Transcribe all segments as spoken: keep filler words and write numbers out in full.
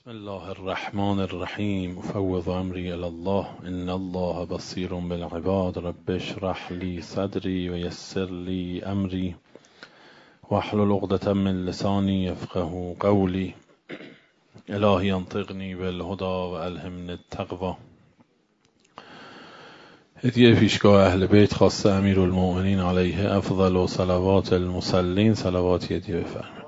بسم الله الرحمن الرحیم افوض امری الی الله ان الله بصیر بالعباد رب اشرح لی صدری و یسر لی امری واحلل عقدة من لسانی یفقهوا قولی الهی انطقنی بالهدی و الهمنی التقوی. هدیه پیشگاه اهل بیت خاصه امیرالمؤمنین علیه افضل و صلوات المصلین. صلواتی هدیه بفرمایید.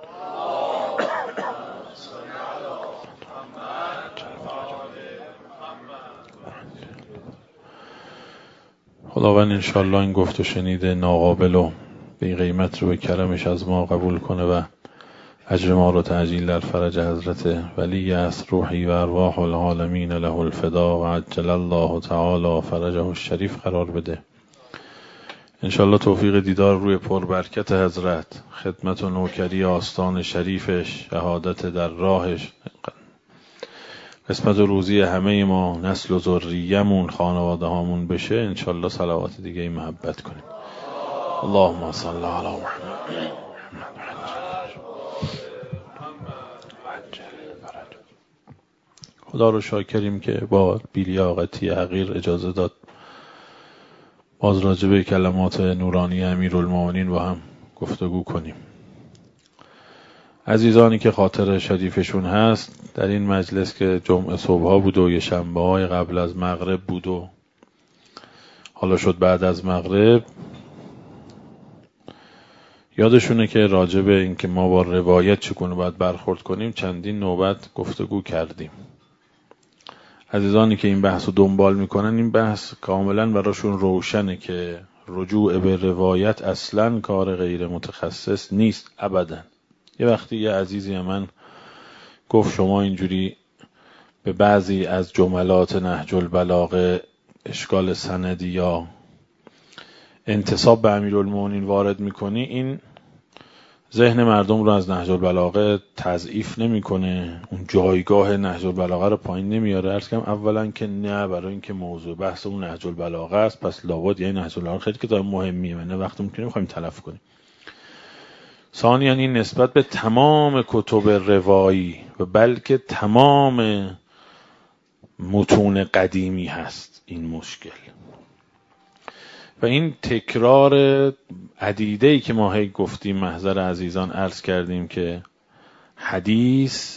خداوند انشاءالله این گفت و شنید ناقابل و بی قیمت رو به کرمش از ما قبول کنه و اجر ما رو تعجیل در فرج حضرت ولی است روحی و ارواح العالمین له الفدا و عجل الله تعالی فرجه الشریف قرار بده. انشاءالله توفیق دیدار روی پربرکت حضرت، خدمت و نوکری آستان شریفش، شهادت در راهش، قسمت و روزی همه ما، نسل و ذریه‌مون، خانواده هامون بشه. انشالله صلوات دیگه ای محبت کنیم. اللهم صل علی محمد. خدا رو شاکریم که با بی‌لیاقتی حقیر اجازه داد باز راجبه کلمات نورانی امیرالمؤمنین با هم گفتگو کنیم. عزیزانی که خاطر شریفشون هست در این مجلس که جمعه صبحها بود و یه شنبه های قبل از مغرب بود و حالا شد بعد از مغرب، یادشونه که راجب این که ما با روایت چگونه باید برخورد کنیم چندین نوبت گفتگو کردیم. عزیزانی که این بحث رو دنبال میکنن این بحث کاملا براشون روشنه که رجوع به روایت اصلا کار غیر متخصص نیست ابدا. یه وقتی یه عزیزی من گفت شما اینجوری به بعضی از جملات نهج البلاغه اشکال سندی یا انتساب به امیرالمؤمنین وارد میکنی، این ذهن مردم رو از نهج البلاغه تضعیف نمیکنه، اون جایگاه نهج البلاغه رو پایین نمیاره. عرض کنم اولا که نه، برای اینکه موضوع بحث اون نهج البلاغه است پس لابد یعنی نهج البلاغه خیلی کتاب مهمیه و نه وقت میکنیم میخوایم تلف کنیم. ثانیاً این نسبت به تمام کتب روایی و بلکه تمام متون قدیمی هست این مشکل و این تکرار عدیده‌ای که ما هی گفتیم. محضر عزیزان عرض کردیم که حدیث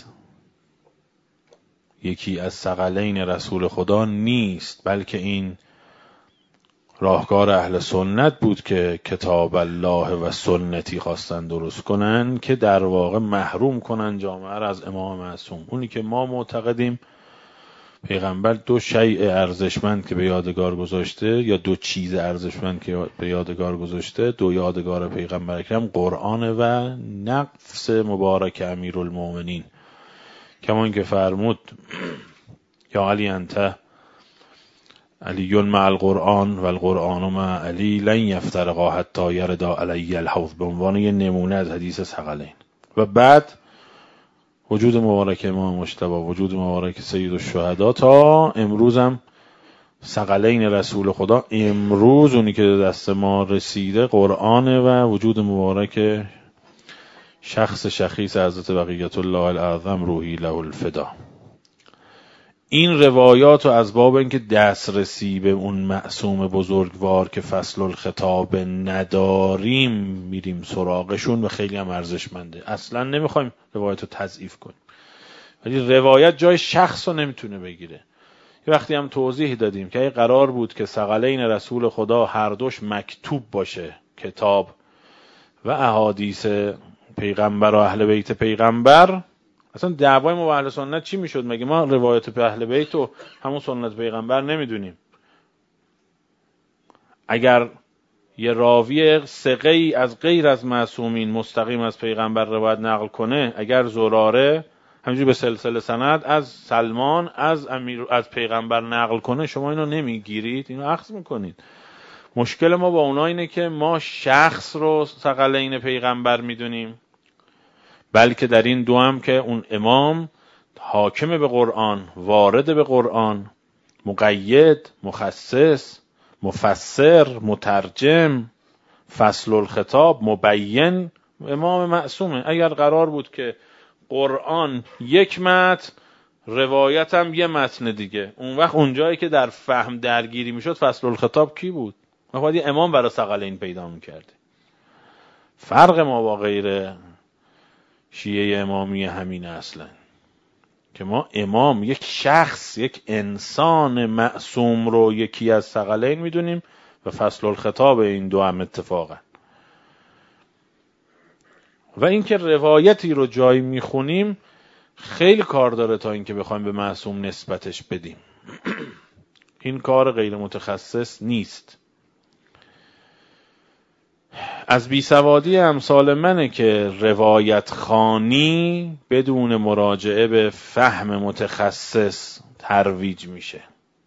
یکی از ثقلین رسول خدا نیست، بلکه این راهکار اهل سنت بود که کتاب الله و سنتی خواستن درست کنن که در واقع محروم کنن جامعه را از امام معصوم. اونی که ما معتقدیم پیغمبر دو شیء ارزشمند که به یادگار گذاشته یا دو چیز ارزشمند که به یادگار گذاشته، دو یادگار پیغمبر اکرم، قرآن و نفس مبارک امیرالمؤمنین. کما اینکه فرمود یا علی انت علی مع القرآن و القرآن مع علی لن یفترقا حتی یردا علی الحوض، به عنوان یه نمونه از حدیث ثقلین. و بعد وجود مبارک امام مجتبی، وجود مبارک سید الشهدا، تا امروز هم ثقلین رسول خدا امروز اونی که دست ما رسیده قرآن و وجود مبارک شخص شخیص حضرت بقیت الله الاعظم روحی له الفدا. این روایات و از باب اینکه دسترسی به اون معصوم بزرگوار که فصل الخطاب نداریم میریم سراغشون و خیلی هم ارزشمنده. اصلا نمیخوایم روایت رو تضعیف کنیم، ولی روایت جای شخص رو نمیتونه بگیره. یه وقتی هم توضیح دادیم که اگه قرار بود که ثقلین رسول خدا هر دوش مکتوب باشه، کتاب و احادیث پیغمبر و اهل بیت پیغمبر، اصلا دعوای ما با اهل سنت چی میشد؟ مگه ما روایت به اهل بیت و همون سنت پیغمبر نمیدونیم؟ اگر یه راوی ثقه‌ای از غیر از معصومین مستقیم از پیغمبر روایت نقل کنه، اگر زراره همینجوری به سلسله سند از سلمان از امیر از پیغمبر نقل کنه، شما اینو نمیگیرید، اینو اخذ میکنید. مشکل ما با اونا اینه که ما شخص رو ثقلین پیغمبر میدونیم، بلکه در این دو هم که اون امام حاکم به قرآن، وارد به قرآن، مقید، مخصص، مفسر، مترجم، فصل الخطاب، مبین، امام معصومه. اگر قرار بود که قرآن یک متن روایت هم یه متن دیگه. اون وقت اونجایی که در فهم درگیری میشد فصل الخطاب کی بود؟ ما باید یه امام برای ثقلین پیدا میکرده. فرق ما با غیر شیعه امامی همینه اصلا، که ما امام یک شخص، یک انسان معصوم رو یکی از ثقلین میدونیم و فصل الخطاب این دو هم اتفاقا. و اینکه روایتی رو جایی میخونیم خیلی کار داره تا اینکه بخوایم به معصوم نسبتش بدیم. این کار غیر متخصص نیست. از بیسوادی امثال منه که روایت خوانی بدون مراجعه به فهم متخصص ترویج میشه.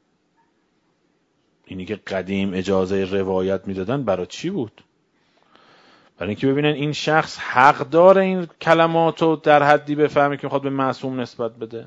اینی که قدیم اجازه روایت میدادن برای چی بود؟ برای اینکه ببینن این شخص حق داره این کلماتو در حدی بفهمه که میخواد به معصوم نسبت بده.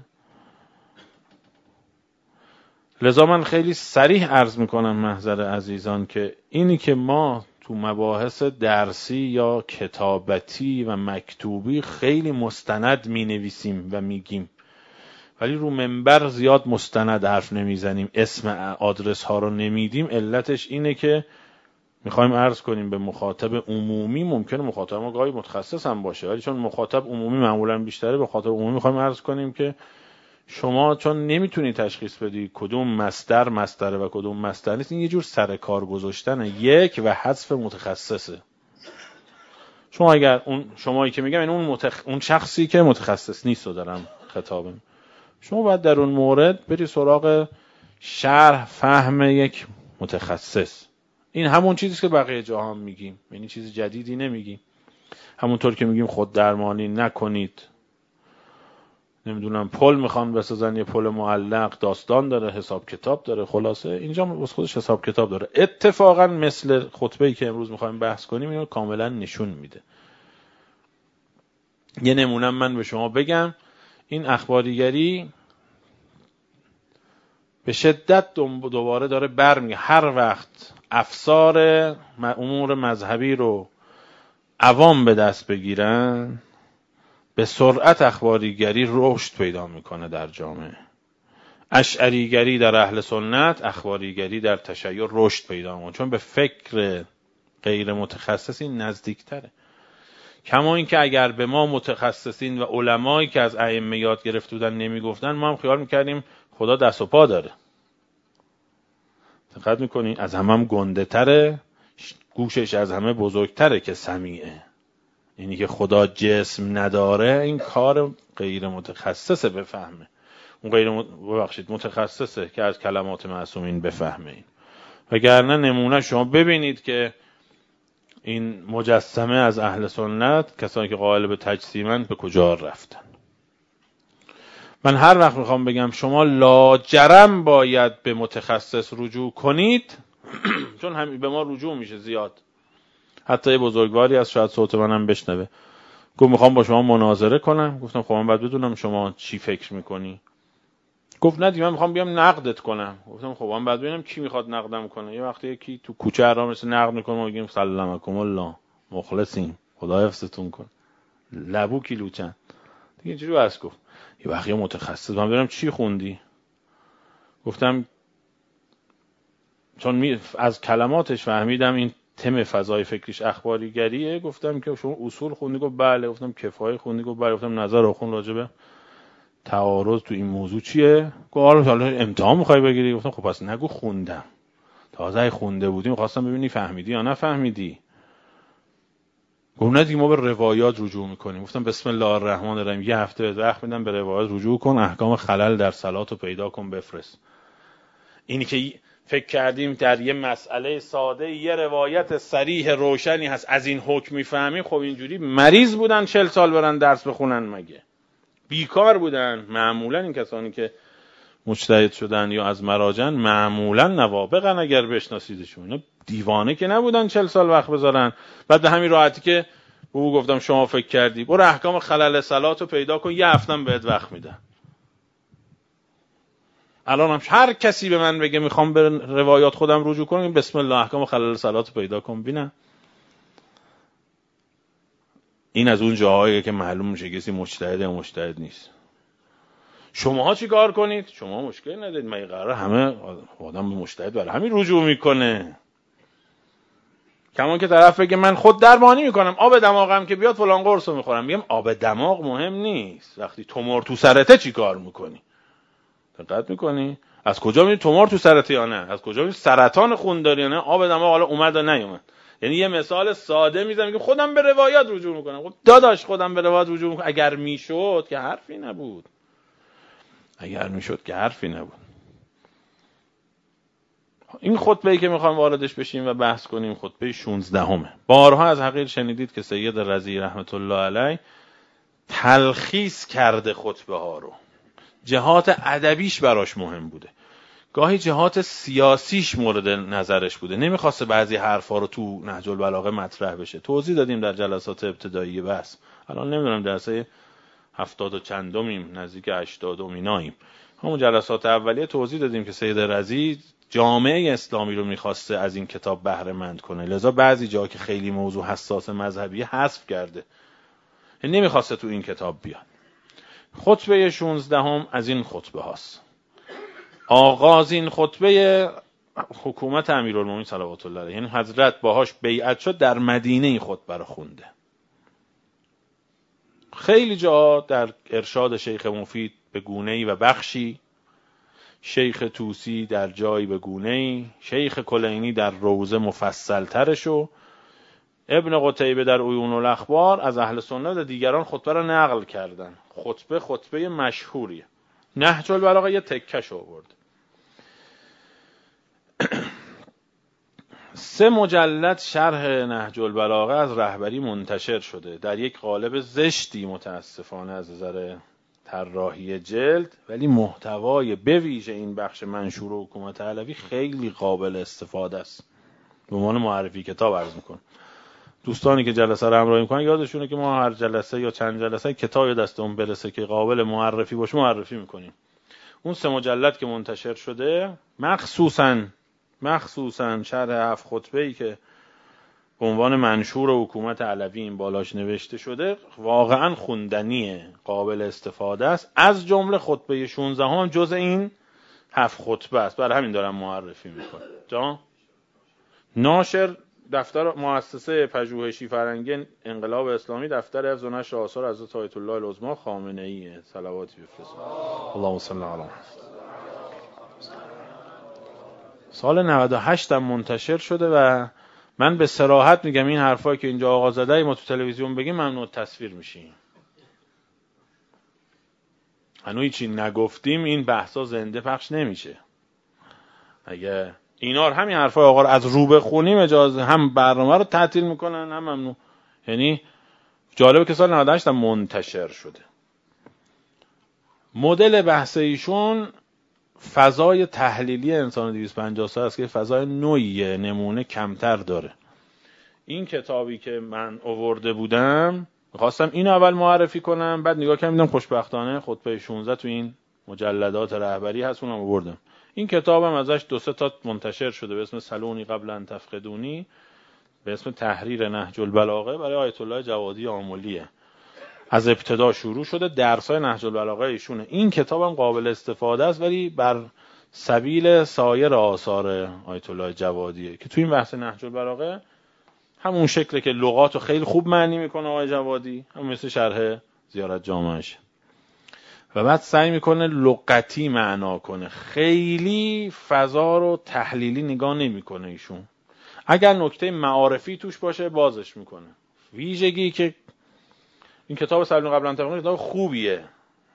لذا من خیلی صریح عرض میکنم محضر عزیزان که اینی که ما تو مباحث درسی یا کتابتی و مکتوبی خیلی مستند می نویسیم و میگیم، ولی رو منبر زیاد مستند حرف نمیزنیم، اسم آدرس ها رو نمیدیم. علتش اینه که میخوایم عرض کنیم به مخاطب عمومی. ممکنه مخاطب ما گاهی متخصص هم باشه، ولی چون مخاطب عمومی معمولا بیشتره، به مخاطب عمومی میخوایم عرض کنیم که شما چون نمیتونی تشخیص بدی کدوم مصدر مصدره و کدوم مصدر نیست، این یه جور سر کار گذاشتنه یک و حذف متخصصه. شما اگر اون شمایی که میگم این اون متخ... اون شخصی که متخصص نیست رو دارم خطابم، شما باید در اون مورد بری سراغ شرح فهم یک متخصص. این همون چیزیست که بقیه جاها هم میگیم، یعنی چیز جدیدی نمیگیم. همونطور که میگیم خود درمانی نکنید، نمیدونم پل میخوان بسازن یه پل معلق، داستان داره، حساب کتاب داره. خلاصه اینجا بس خودش حساب کتاب داره. اتفاقا مثل خطبه‌ای که امروز میخوایم بحث کنیم اینو کاملا نشون میده. یه نمونه من به شما بگم، این اخباریگری به شدت دوباره داره برمیگه. هر وقت افسار امور مذهبی رو عوام به دست بگیرن، به سرعت اخباریگری رشد پیدا میکنه در جامعه. اشعریگری در اهل سنت، اخباریگری در تشیع رشد پیدا میکنه، چون به فکر غیر متخصصی نزدیکتره. کما این که اگر به ما متخصصین و علمایی که از ائمه یاد گرفته بودن نمیگفتن، ما هم خیال میکردیم خدا دست و پا داره. دقت میکنین؟ از همه هم گنده تره، گوشش از همه بزرگتره که سمیعه. اینی که خدا جسم نداره این کار غیر متخصصه بفهمه. اون غیر ببخشید متخصصه که از کلمات معصومین بفهمه این. وگرنه نمونه شما ببینید که این مجسمه از اهل سنت، کسانی که قائل به تجسیمن، به کجا رفتن. من هر وقت میخوام بگم شما لاجرم باید به متخصص رجوع کنید، چون همین به ما رجوع میشه زیاد. حتی یه بزرگواری از شاید صوت منم بشنوه، گفت میخوام با شما مناظره کنم. گفتم خب من باید بدونم شما چی فکر میکنی. گفت نه دیگه من میخوام بیام نقدت کنم. گفتم خب من باید ببینم کی میخواد نقدم کنه. یه وقتی یکی تو کوچه هرام مثل نقد میکنه ما میگیم سلامکم الله، مخلصیم، خدا حفظتون کن، لبو کیلوچن دیگه اینجوری بس. گفت یه وقتی متخصص، من ببینم چی خوندی. گفتم چون می از کلماتش فهمیدم این تم فضای فکریش اخباریگریه. گفتم که شما اصول خوندی؟ گفت بله. گفتم کفایه خوندی؟ گفت بله. گفتم نظر آخوند راجع به تعارض تو این موضوع چیه؟ گفت حالا امتحان میخوای بگیری؟ گفتم خب پس نگو خوندم، تازه خونده بودی میخواستم ببینی فهمیدی یا نفهمیدی. گفت نه دیگه ما به روایات رجوع میکنیم. گفتم بسم الله الرحمن الرحیم، یه هفته بهت وقت میدم به روایات رجوع کن، احکام خلل در صلات رو پیدا کن بفرست. اینی که فکر کردیم در یه مسئله ساده یه روایت صریح روشنی هست از این حکم میفهمیم، خب اینجوری مریض بودن چل سال برن درس بخونن مگه؟ بیکار بودن؟ معمولا این کسانی که مجتهد شدن یا از مراجع معمولا نوابغن اگر بشناسیدشون. دیوانه که نبودن چل سال وقت بذارن. بعد به همین راحتی که به او گفتم شما فکر کردی برو احکام خلل صلات رو پیدا کن، یه هفتم بهت وقت میدن. الان هم هر کسی به من بگه میخوام به روایات خودم رجوع کنم، بسم الله احکام خلل صلات رو پیدا کن ببینم. این از اون جاهایی که معلوم میشه کسی مجتهد یا مجتهد نیست. شماها چی کار کنید؟ شما مشکل ندارید، مگه قراره همه آدم به مجتهد برای همین رجوع میکنه؟ کمان که طرف بگه من خود درمانی میکنم، آب دماغم که بیاد فلان قرص رو میخورم، میگم آب دماغ مهم نیست، وقتی تومور تو سرته چی کار میکنی؟ دقت میکنی؟ از کجا میدونی تومور تو سرته یا نه؟ از کجا میدونی سرطان خون داری یا نه؟ آب دماغ حالا اومد یا نیومد؟ یعنی یه مثال ساده میزنم، میگم خودم به روایات رجوع میکنم. خب داداش خودم به روایات رجوع میکنم، اگر میشد که حرفی نبود، اگر میشد که حرفی نبود. این خطبه‌ای که میخوام واردش بشیم و بحث کنیم خطبه شانزدهمه. بارها از حقیر شنیدید که سید رضی رحمت الله علیه تلخیص کرده خطبه ها رو. جهات ادبیش براش مهم بوده، گاهی جهات سیاسیش مورد نظرش بوده، نمیخواسته بعضی حرفا رو تو نهج البلاغه مطرح بشه. توضیح دادیم در جلسات ابتدایی بحث. الان نمیدونم جلسه هفتاد و چندمیم، نزدیک هشتادم ایناییم. همون جلسات اولیه توضیح دادیم که سید رضی جامعه اسلامی رو میخواسته از این کتاب بهره مند کنه، لذا بعضی جا که خیلی موضوع حساس مذهبی حذف کرده، نمیخواسته تو این کتاب بیاد. خطبه شانزدهم از این خطبه هاست. آغاز این خطبه حکومت امیرالمومنین صلوات الله علیه، یعنی حضرت باهاش بیعت شد، در مدینه این خطبه رو خونده. خیلی جا در ارشاد شیخ مفید به گونه‌ای و بخشی، شیخ توسی در جایی به گونه‌ای، شیخ کلینی در روضه مفصل ترشو، ابن قتیبه در عیون الاخبار از اهل سنت و دیگران خطبه را نقل کردن. خطبه خطبه مشهوریه. نهج البلاغه یه تکش آورد. سه مجلد شرح نهج البلاغه از رهبری منتشر شده در یک قالب زشتی متاسفانه از نظر طراحی جلد، ولی محتوای به ویژه این بخش منشور حکومت علوی خیلی قابل استفاده است. به عنوان معرفی کتاب عرض میکنم. دوستانی که جلسه رو همراهی میکنن یادشونه که ما هر جلسه یا چند جلسه کتابی دستمون برسه که قابل معرفی باشه معرفی میکنیم. اون سه مجلد که منتشر شده، مخصوصاً مخصوصاً شرح هفت خطبه‌ای که به عنوان منشور حکومت علوی این بالاش نوشته شده، واقعاً خوندنیه، قابل استفاده است. از جمله خطبه شانزدهم هم جز این هفت خطبه است، برای همین دارم معرفی میکنم. جا ناشر دفتر مؤسسه پژوهشی فرهنگی انقلاب اسلامی، دفتر حفظ و نشر آثار حضرت آیت الله العظما خامنه‌ای، صلواتی بفرستید. اللهم صل علی محمد. سال نود و هشت هم منتشر شده و من به صراحت میگم این حرفایی که اینجا آقا زده ما تو تلویزیون بگیم ممنوع تصویر میشیم. هنوز چی نگفتیم این بحثا زنده پخش نمیشه. اگه اینا رو همین حرفای آقا رو از رو بخونیم اجازه هم برنامه رو تعطیل میکنن هم ممنوع. یعنی جالبه که سال نود و هشت هم منتشر شده. مدل بحث ایشون فضای تحلیلی انسان دویست و پنجاه سال است که فضای نوعیه، نمونه کمتر داره. این کتابی که من آورده بودم می‌خواستم اینو اول معرفی کنم، بعد نگاه کردم دیدم خوشبختانه خطبه شانزده تو این مجلدات رهبری هست، اونم آوردم. این کتابم ازش دو سه تا منتشر شده به اسم سلونی قبل ان تفقدونی، به اسم تحریر نهج البلاغه برای آیت الله جوادی آملیه. از ابتدا شروع شده، درسای نهج البلاغه ایشونه. این کتابم قابل استفاده است ولی بر سبیل سایر آثار آیت الله جوادیه که تو این بحث نهج البلاغه همون شکلی که لغاتو خیلی خوب معنی میکنه آقای جوادی، همون مثل شرح زیارت جامعش، و بعد سعی میکنه لغتی معنا کنه، خیلی فضا رو تحلیلی نگاه نمیکنه ایشون. اگر نکته معارفی توش باشه بازش میکنه. ویژگی که این کتاب سلون قبل ان تفقدونی کتاب خوبیه،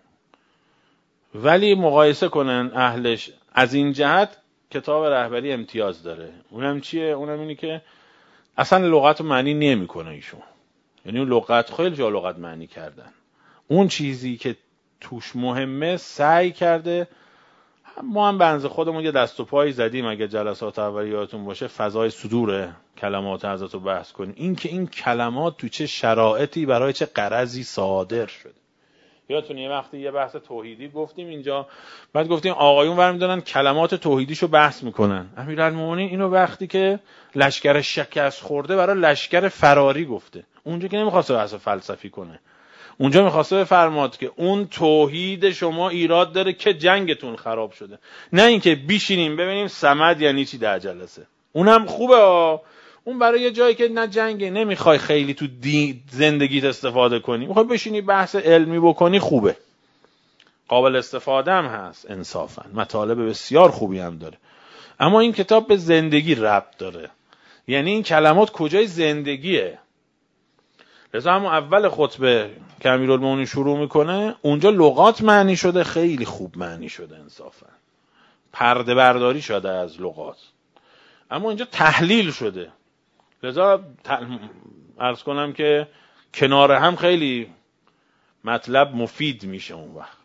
ولی مقایسه کنن اهلش از این جهت کتاب رهبری امتیاز داره. اونم چیه؟ اونم اینه که اصلا لغت معنی نمیکنه ایشون. یعنی اون لغت خیلی جا لغت معنی کردن. اون چیزی که توش مهمه سعی کرده. ما هم بنز خودمون یه دست و پایی زدیم اگه جلسات اولی یادتون باشه فضای صدور کلمات حضرت رو بحث کنیم. این که این کلمات تو چه شرایطی برای چه غرضی صادر شده. یادتونه یه وقتی یه بحث توحیدی گفتیم اینجا، بعد گفتیم آقایون برمی‌دارن کلمات توحیدیشو بحث میکنن. امیرالمومنین اینو وقتی که لشکر شکست خورده برای لشکر فراری گفته، اونجا که نمیخواسته بحث فلسفی کنه. اونجا میخواسته بفرماد که اون توحید شما ایراد داره که جنگتون خراب شده، نه اینکه بیشینیم ببینیم صمد یعنی چی ده جلسه. اونم خوبه آه. اون برای یه جایی که نه جنگه، نمیخوای خیلی تو دی زندگیت استفاده کنی، میخوای بشینی بحث علمی بکنی، خوبه، قابل استفاده هم هست، انصافا مطالب بسیار خوبی هم داره. اما این کتاب به زندگی ربط داره، یعنی این کلمات کجای زندگیه. لذا همون اول خطبه که امیرالمومنین شروع میکنه اونجا لغات معنی شده، خیلی خوب معنی شده، انصافا پرده برداری شده از لغات، اما اینجا تحلیل شده. لذا عرض کنم که کنار هم خیلی مطلب مفید میشه اون وقت.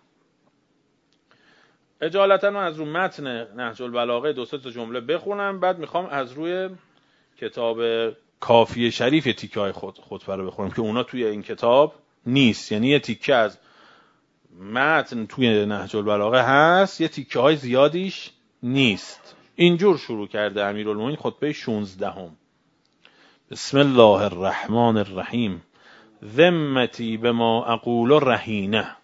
اجالتا من از روی متن نهج البلاغه دو سه تا جمله بخونم، بعد میخوام از روی کتاب کافیه شریف تیکه های خود خطبه رو بخونم که اونا توی این کتاب نیست، یعنی یه تیکه از متن توی نهج البلاغه هست، یه تیکه های زیادیش نیست. اینجور شروع کرده امیرالمومنین خطبه شانزدهم. بسم الله الرحمن الرحیم. ذمتی بما اقول رهینه.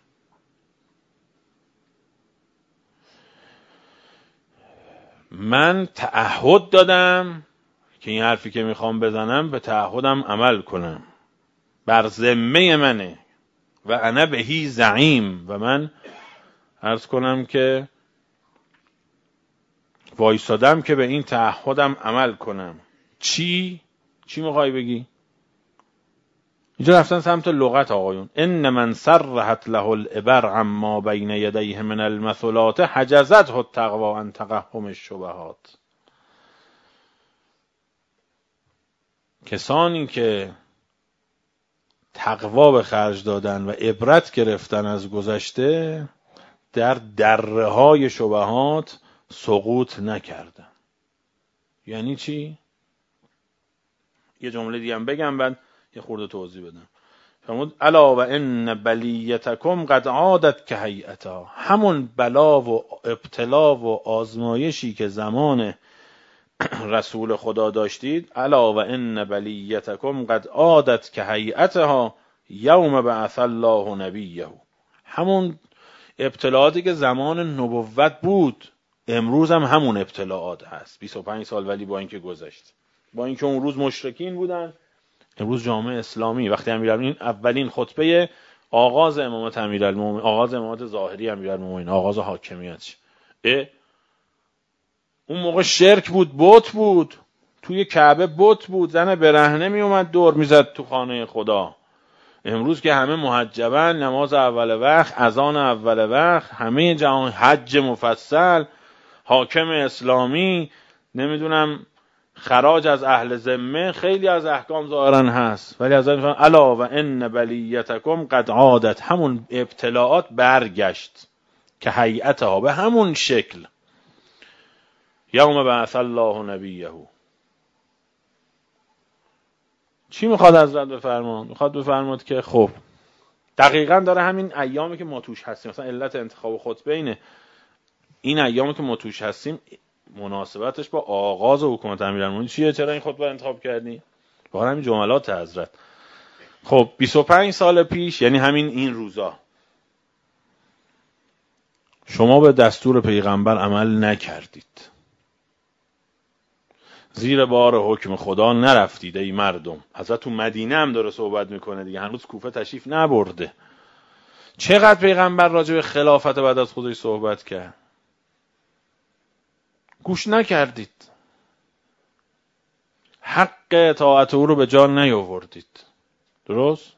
من تعهد دادم که این حرفی که میخوام بزنم به تعهدم عمل کنم، بر ذمه منه، و انا بهی زعیم، و من عرض کنم که وایسادم که به این تعهدم عمل کنم. چی؟ چی میخوای بگی؟ اینجا رفتن سمت لغت آقایون. ان من سرحت له الابر عما بین یدیه من المثلات حجزته التقوی عن تقحم الشبهات. کسانی که تقوا به خرج دادن و عبرت گرفتن از گذشته در دره های شبهات سقوط نکردن. یعنی چی؟ یه جمله دیگه هم بگم بعد یه خورده توضیح بدم. فرمود الا و ان بلیتکم قد عادت که هیئتا. همون بلا و ابتلا و آزمایشی که زمان رسول خدا داشتید، الا و ان بلیتکم قد عادت که هیئتها یوم بعث الله نبیه. همون ابتلاعاتی که زمان نبوت بود امروز هم همون ابتلاعات هست. بیست و پنج سال ولی با اینکه گذشت، با اینکه اون روز مشرکین بودن، امروز جامعه اسلامی. وقتی امیرالمومنین اولین خطبه آغاز امامت امیرالمومنین، آغاز امامت ظاهری امیرالمومنین، آغاز حاکمیت، اون موقع شرک بود، بت بود، توی کعبه بت بود، زن برهنه می اومد دور میزد تو خانه خدا. امروز که همه محجبن، نماز اول وقت، اذان اول وقت، همه جهان حج مفصل، حاکم اسلامی، نمیدونم خراج از اهل ذمه، خیلی از احکام ظاهرا هست، ولی از این فرمان الا و ان بلیتکم قد عادت، همون ابتلاعات برگشت که هیئتها، به همون شکل، یوم بعث الله نبیه. چی میخواد حضرت بفرمان؟ میخواد بفرماد که خب دقیقاً داره همین ایامی که ما توش هستیم، مثلا علت انتخاب خطبه اینه، این ایامی که ما توش هستیم مناسبتش با آغاز حکومت امیرالمومنین چیه؟ چرا این خطبه انتخاب کردی؟ واقعا همین جملات حضرت. خب بیست و پنج سال پیش، یعنی همین این روزا، شما به دستور پیغمبر عمل نکردید، زیر بار حکم خدا نرفتید ای مردم. حضرت تو مدینه هم داره صحبت میکنه دیگه، هنوز کوفه تشریف نبرده. چقدر پیغمبر راجع به خلافت بعد از خودش صحبت کرد، گوش نکردید، حق اطاعت او رو به جا نیاوردید. درست؟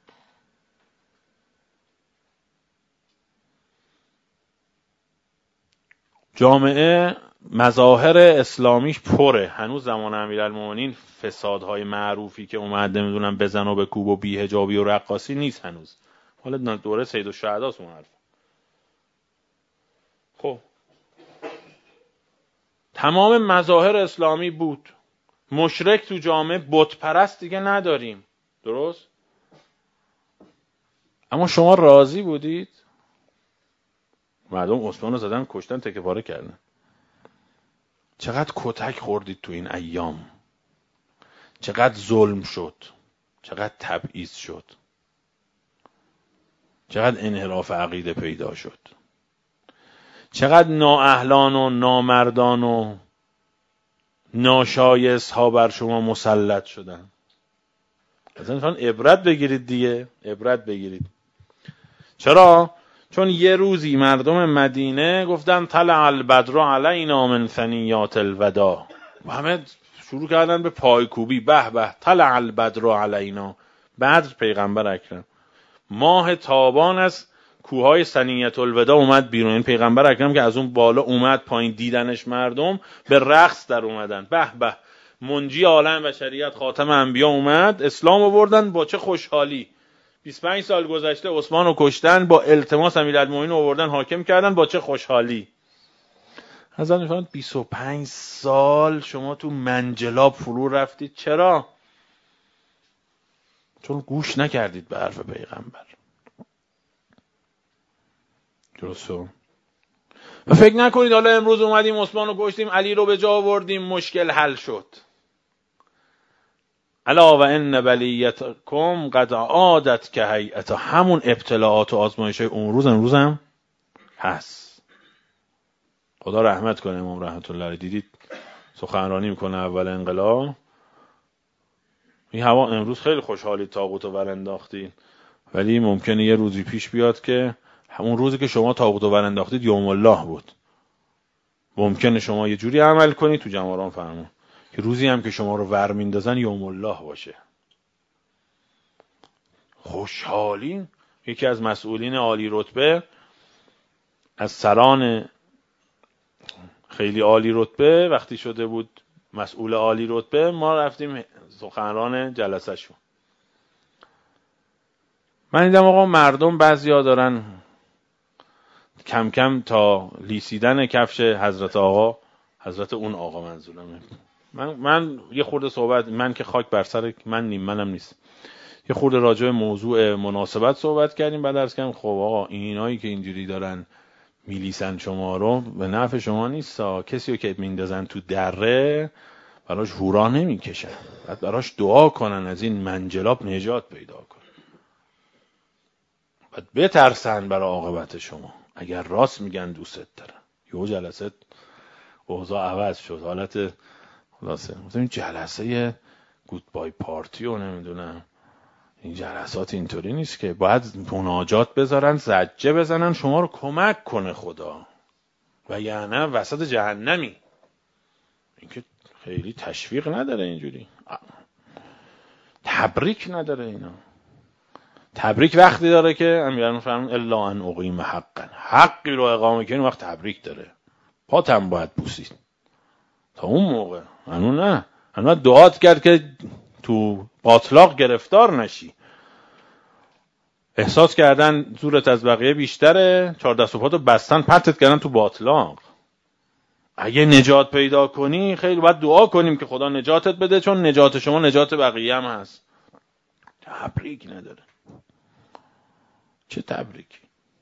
جامعه مظاهر اسلامیش پره، هنوز زمان امیرالمومنین فسادهای معروفی که اومد نمیدونم بزن و بکوب و بی‌حجابی و رقاصی نیست هنوز، حالا دوره سید الشهداست اون حرف. خب تمام مظاهر اسلامی بود، مشرک تو جامعه، بت پرست دیگه نداریم. درست؟ اما شما راضی بودید؟ مردم عثمان رو زدن، کشتن، تکه پاره کردن. چقدر کتک خوردید تو این ایام، چقدر ظلم شد، چقدر تبعیض شد. چقدر انحراف عقیده پیدا شد، چقدر نااهلان و نامردان و ناشایست ها بر شما مسلط شدن. از این عبرت بگیرید دیگه، عبرت بگیرید. چرا؟ چون یه روزی مردم مدینه گفتن طلع البدر علینا من ثنیات الوداع و همه شروع کردن به پایکوبی، به به طلع البدر علینا. بدر پیغمبر اکرم، ماه تابان از کوههای ثنیت الوداع اومد بیرون. این پیغمبر اکرم که از اون بالا اومد پایین، دیدنش مردم به رقص در اومدن، به به منجی عالم بشریت خاتم انبیا اومد، اسلام آوردن. با چه خوشحالی. بیست و پنج سال گذشته عثمان رو کشتن، با التماس امیرالمومنین آوردن حاکم کردن، با چه خوشحالی. حضرت میفرمایند بیست و پنج سال شما تو منجلاب فرو رفتید. چرا؟ چون گوش نکردید به حرف پیغمبر. درسته؟ و فکر نکنید حالا امروز اومدیم عثمان رو کشتیم، علی رو به جا آوردیم، مشکل حل شد. الا و ان بلیتکم قد عادت که هیئت، همون ابتلاعات و آزمایش های اون روز امروز هم هست. خدا رحمت کنه امام رحمت الله علیه. دیدید سخنرانی میکنه اول انقلاب، این هوا امروز خیلی خوشحالی طاغوت رو برانداختید، ولی ممکنه یه روزی پیش بیاد که همون روزی که شما طاغوت رو برانداختید یوم الله بود. ممکنه شما یه جوری عمل کنید، تو جماران فرمون که روزی هم که شما رو ور میندازن یوم الله باشه. خوشحالی. یکی از مسئولین عالی رتبه، از سران خیلی عالی رتبه، وقتی شده بود مسئول عالی رتبه، ما رفتیم سخنران جلسه شو. من دیدم آقا مردم بعضیا دارن کم کم تا لیسیدن کفش حضرت آقا، حضرت اون آقا منظورمه. من من یه خورده صحبت، من که خاک بر سر من نیم منم نیست، یه خورده راجع به موضوع مناسبت صحبت کردیم. بعد عرض کردم خب آقا اینایی که اینجوری دارن میلیسن شما رو به نفع شما نیست. کسی رو که میندازن تو دره براش هورا نمیکشن، بعد براش دعا کنن از این منجلاب نجات پیدا کنن، بعد بترسن برای عاقبت شما. اگر راست میگن دوست دارن. یه جلسه اوضاع عوض شد، حالت خلاصه مثلا این جلسه گودبای پارتی و نمیدونم این جلسات اینطوری نیست که باید مناجات بذارن، زجه بزنن شما رو کمک کنه خدا، و یعنی وسط جهنمی. این که خیلی تشویق نداره، اینجوری تبریک نداره. اینا تبریک وقتی داره که امیران فرمون الا ان اقیم حقا، حقی رو اقامه کنی وقت تبریک داره. پاتم باید بوسید تا اون موقع. هنو نه، هنو دعات کرد که تو باطلاق گرفتار نشی. احساس کردن زورت از بقیه بیشتره، چهار دست و پاتو بستن پرتت کردن تو باطلاق. اگه نجات پیدا کنی خیلی باید دعا کنیم که خدا نجاتت بده، چون نجات شما نجات بقیه هم هست. تبریک نداره. چه تبریکی؟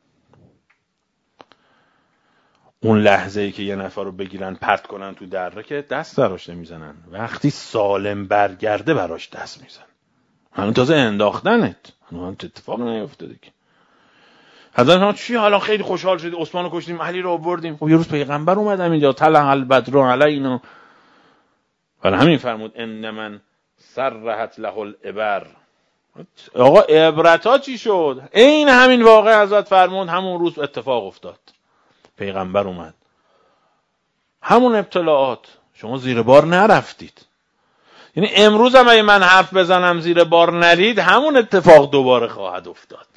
اون لحظه ای که یه نفر رو بگیرن پرت کنن تو دره که دست براش نمیزنن، وقتی سالم برگرده براش دست میزن. همون تازه انداختنت، همون اتفاق نیفتاده که. حضرت ما چی حالا خیلی خوشحال شدی عثمان رو کشتیم، علی رو آوردیم. خب یه روز پیغمبر اومدم اینجا طلع البدر علینا، ولی همین فرمود ان من سرحت له الابر. آقا عبرتا چی شد؟ این همین واقع حضرت فرمود همون روز اتفاق افتاد. پیغمبر اومد، همون ابتلاعات، شما زیر بار نرفتید. یعنی امروز هم اگه من حرف بزنم زیر بار نرید، همون اتفاق دوباره خواهد افتاد.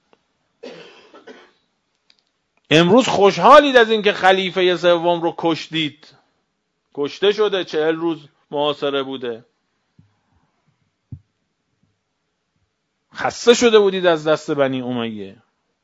امروز خوشحالید از اینکه خلیفه سوم رو کشتید، کشته شده، چهل روز محاصره بوده، خسته شده بودید از دست بنی امیه،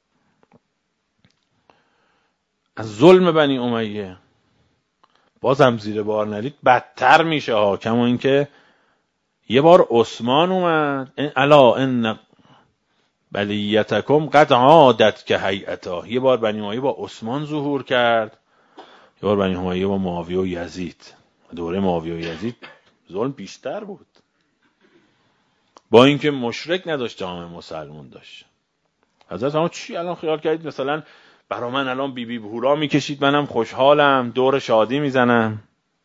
از ظلم بنی امیه. بازم زیر بار نرید بدتر میشه ها. کما اینکه یه بار عثمان اومد، الا ان بلیتکم قد عادت که هیئتا، یه بار بنی امیه با عثمان ظهور کرد، یه بار بنی امیه با معاویه و یزید. دوره معاویه و یزید ظلم بیشتر بود، با اینکه مشرک نداشت جامعه مسلمان داشت. حضرت اما چی الان خیال کردید مثلا برا من الان بی بی هورا میکشید منم خوشحالم دور شادی میزنم؟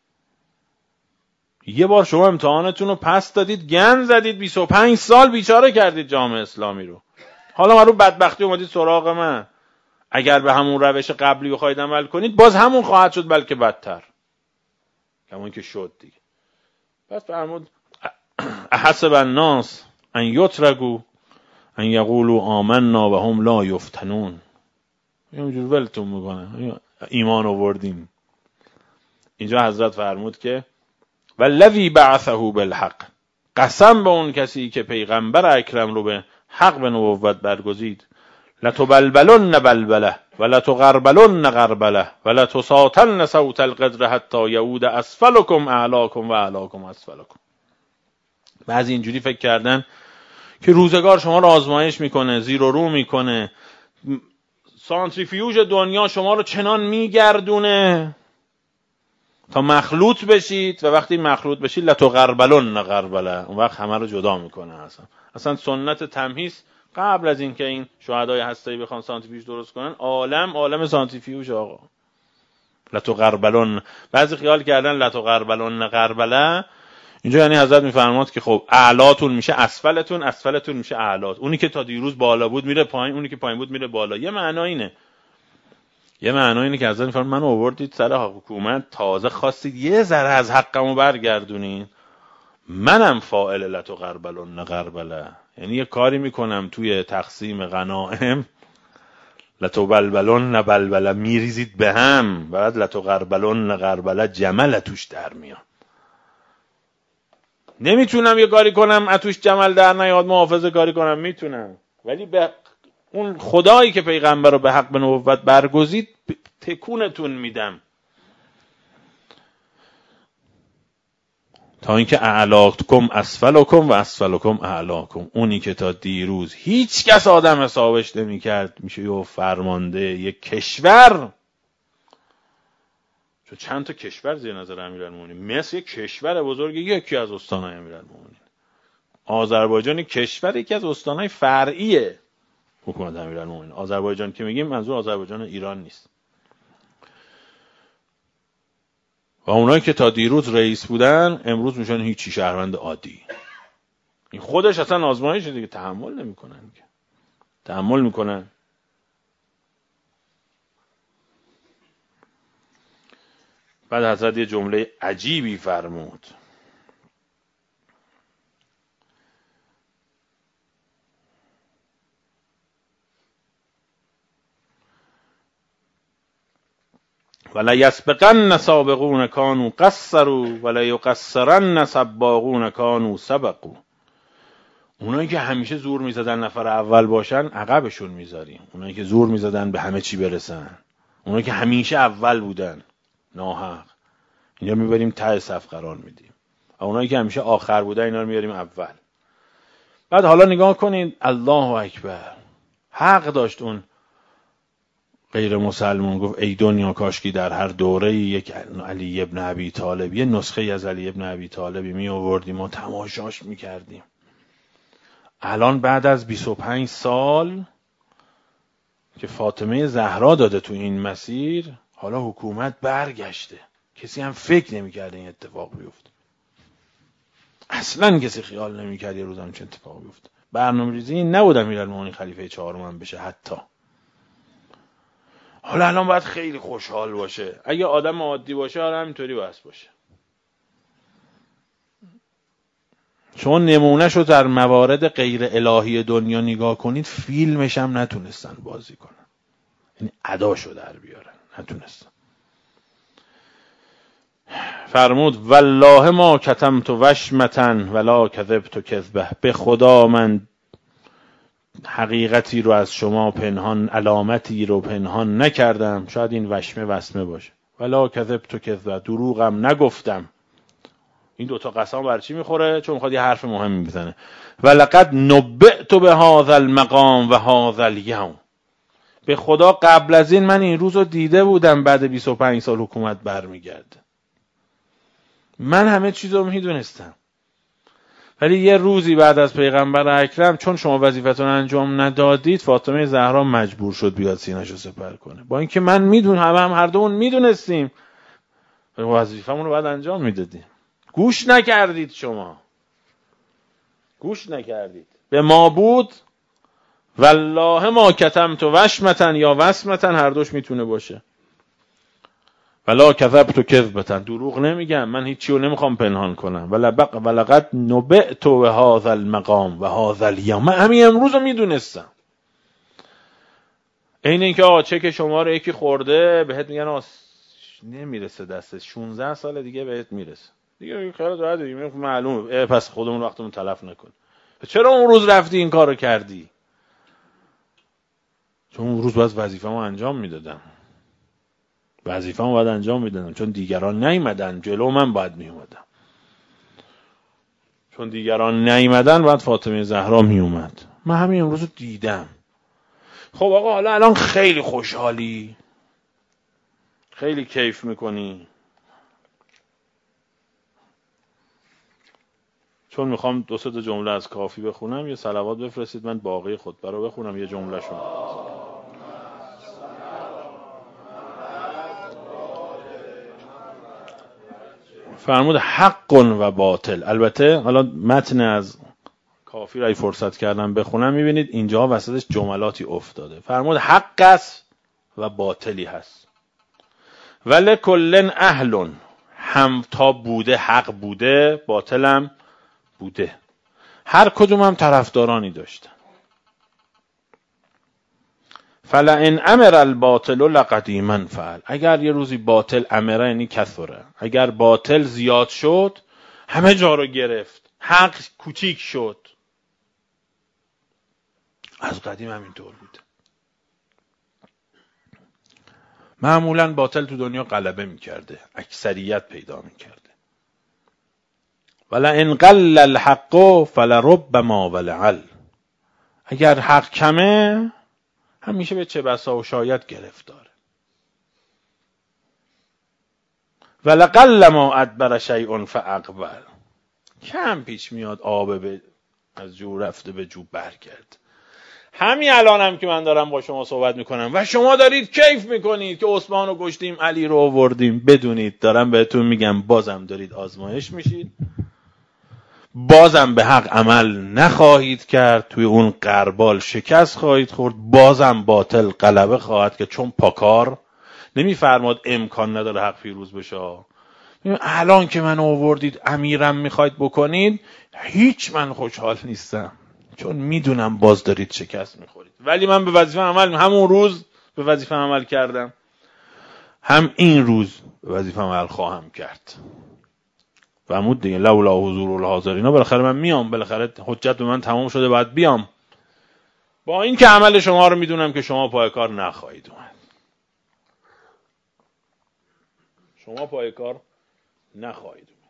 یه بار شما امتحانتون رو پس دادید، گند زدید، بیست و پنج سال بیچاره کردید جامعه اسلامی رو. حالا من رو بدبختی اومدید سراغ من. اگر به همون روش قبلی بخواید عمل کنید باز همون خواهد شد، بلکه بدتر، همون که شد دیگه. پس فرمود احسب الناس ان یترکوا ان یقولوا آمنا و هم لا یفتنون. اینجور ولتون میکنه، ایمان آوردیم. اینجا حضرت فرمود که والذی بعثه بالحق، قسم به اون کسی که پیغمبر اکرم رو به حق به نبوت برگزید، لتبلبلن بلبله و لتغربلن غربله و لتساطن صوت القدر حتی یعود اسفلکم اعلاکم و اعلاکم اسفلکم. بعضی اینجوری فکر کردن که روزگار شما رو آزمایش میکنه، زیر و رو میکنه، سانتریفیوژ دنیا شما رو چنان میگردونه تا مخلوط بشید و وقتی مخلوط بشید لتغربلن غربله، اون وقت همه رو جدا میکنه. اصلا اصلا سنت تمهیز قبل از اینکه این شهدای هسته‌ای بخوان سانتریفیوژ درست کنن، عالم عالم سانتریفیوژ آقا. لتغربلن، بعضی خیال کردن لتغربلن غربله، اینجا یعنی حضرت میفرماد که خب اعلاتون میشه اسفلتون، اسفلتون میشه اعلات. اونی که تا دیروز بالا بود میره پایین، اونی که پایین بود میره بالا. یه معنا اینه. یه معنا اینه که حضرت میفرماد من آوردید سر حکومت، تازه خواستید یه ذره از حقمو برگردونین، منم فاعل لتغربلن غربله. یعنی یه کاری میکنم توی تقسیم غنائم، لتبلبلن بلبله، میریزید به هم، بعد لتغربلن غربله جمل توش در میاد. نمیتونم یه کاری کنم اتوش جمل در نیاد، محافظه کاری کنم میتونم، ولی به اون خدایی که پیغمبر رو به حق به نبوت برگزید تکونتون میدم، تا اینکه اعلاکم اسفلکم و اسفلکم اعلاکم. اونی که تا دیروز هیچ کس آدم حسابش نمی کرد میشه یه فرمانده یک کشور. چون چند تا کشور زیر نظر امیرالمومنین، مصر یک کشور بزرگ، یکی از استانهای امیرالمومنین. آذربایجان یک کشور، یکی از استانهای فرعیه حکومت امیرالمومنین. آذربایجان که میگیم منظور آذربایجان ایران نیست. و اونایی که تا دیروز رئیس بودن امروز میشن هیچی، شهروند عادی. این خودش اصلا آزمایشه دیگه، تحمل نمیکنن که. تحمل میکنن. بعد حضرت یه جمله عجیبی فرمود. ولا یسبقن سابقون کانوا قصروا ولا یقصرن سباقون کانوا سبقوا. اونایی که همیشه زور میزدن نفر اول باشن عقبشون میذاریم. اونایی که زور میزدن به همه چی برسن، اونایی که همیشه اول بودن ناحق، اینا میبریم ته صف قرار میدیم. و اونایی که همیشه آخر بودن اینا رو میاریم اول. بعد حالا نگاه کنید، الله اکبر، حق داشت اون غیر مسلمان، گفت ای دنیا کاشکی در هر دوره یک علی ابن ابی طالب، یه نسخه از علی ابن ابی طالبی می آوردیم و تماشاش میکردیم. الان بعد از بیست و پنج سال که فاطمه زهرا داده تو این مسیر، حالا حکومت برگشته. کسی هم فکر نمیکرده این اتفاق بیفته. اصلا کسی خیال نمیکرد یه روز هم چه اتفاق بیفته. برنامه‌ریزی این نبود امیرالمومنین خلیفه چهارم بشه حتی. حالا الان باید خیلی خوشحال باشه. اگه آدم عادی باشه حالا همینطوری بس باشه. شما نمونهشو در موارد غیر الهی دنیا نگاه کنید، فیلمش هم نتونستن بازی کنن، یعنی اداشو در بیارن، نتونستن. فرمود والله ما کتمت وشمتن ولا کذبت کذبه، به خدا من حقیقتی رو از شما پنهان، علامتی رو پنهان نکردم، شاید این وشمه وسمه باشه، ولا کذبت کذبه، دروغم نگفتم. این دوتا قسم بر چی میخوره؟ چون میخواد یه حرف مهمی بزنه. ولقد نبئت به هذا المقام و هذا الیوم، به خدا قبل از این من این روزو دیده بودم، بعد بیست و پنج سال حکومت برمیگرده. من همه چیزو میدونستم. ولی یه روزی بعد از پیغمبر اکرم چون شما وظیفتون انجام ندادید، فاطمه زهرا مجبور شد بیاد سینه‌شو سپر کنه. با اینکه من میدونم، همه هم هر دومون میدونستیم وظیفمون رو باید انجام میدادیم. گوش نکردید، شما گوش نکردید. به ما بود والله ما کتمت وشمتن یا وسمتن، هر دوش میتونه باشه. ولا کذبت کذبتن، دروغ نمیگم، من هیچی رو نمیخوام پنهان کنم. ولبق ولقد نبئت و هذا المقام و هذا اليوم، من همین امروز رو میدونستم. این اینکه آقا چک شما رو یکی خورده بهت میگن آقا نمیرسه دستت، شانزده سال دیگه بهت میرسه دیگه، خیلی راحت دیگه معلومه، پس خودمون وقتمون تلف نکن. چرا اون روز رفتی این کارو کردی؟ چون اون روز باید وظیفه‌مو انجام میدادم، وظیفه‌مو باید انجام میدادم، چون دیگران نیومدن جلو، من باید میومدم. چون دیگران نیومدن باید فاطمه زهرا میومد. من همین امروز رو دیدم. خب آقا حالا الان خیلی خوشحالی، خیلی کیف میکنی. چون میخوام دو سه تا جمله از کافی بخونم، یه صلوات بفرستید من باقی خطبه رو بخونم، یه جمله شون. فرمود حق و باطل. البته حالا متن از کافی را فرصت کردم بخونم، میبینید اینجا وسطش جملاتی افتاده. فرمود حق است و باطلی هست. ولی کلن اهلون، هم تا بوده حق بوده، باطلم بوده. هر کدوم هم طرفدارانی داشتن. فلئن امر الباطل لقدیما فعل، اگر یه روزی باطل امره یعنی کثره، اگر باطل زیاد شد همه جا رو گرفت، حق کوچیک شد. از قدیم همینطور بود. معمولا باطل تو دنیا غلبه میکرده، اکثریت پیدا میکرده. ولئن قل الحق فلربما ولعل، اگر حق کمه همیشه به چه بسا و شاید گرفتاره. ولقل ما ادبر شیء فاقبل، کم پیش میاد آب به از جو رفته به جو برگرد. همین الانم هم که من دارم با شما صحبت میکنم و شما دارید کیف میکنید که عثمان رو کشتیم، علی رو آوردیم، بدونید دارم بهتون میگم بازم دارید آزمایش میشید، بازم به حق عمل نخواهید کرد، توی اون غربال شکست خواهید خورد، بازم باطل غلبه خواهد که چون پاکار نمیفرماد امکان نداره حق پیروز بشه. الان که من آوردید امیرم میخواید بکنید، هیچ من خوشحال نیستم، چون میدونم باز دارید شکست میخورید. ولی من به وظیفه عمل، همون روز به وظیفه عمل کردم، هم این روز به وظیفه عمل خواهم کرد. فرمود دیگه لولا حضور الحاضرین، بالاخره من میام، بالاخره حجت به من تمام شده باید بیام. با این که عمل شما رو میدونم که شما پای کار نخواهید اومد، شما پای کار نخواهید اومد.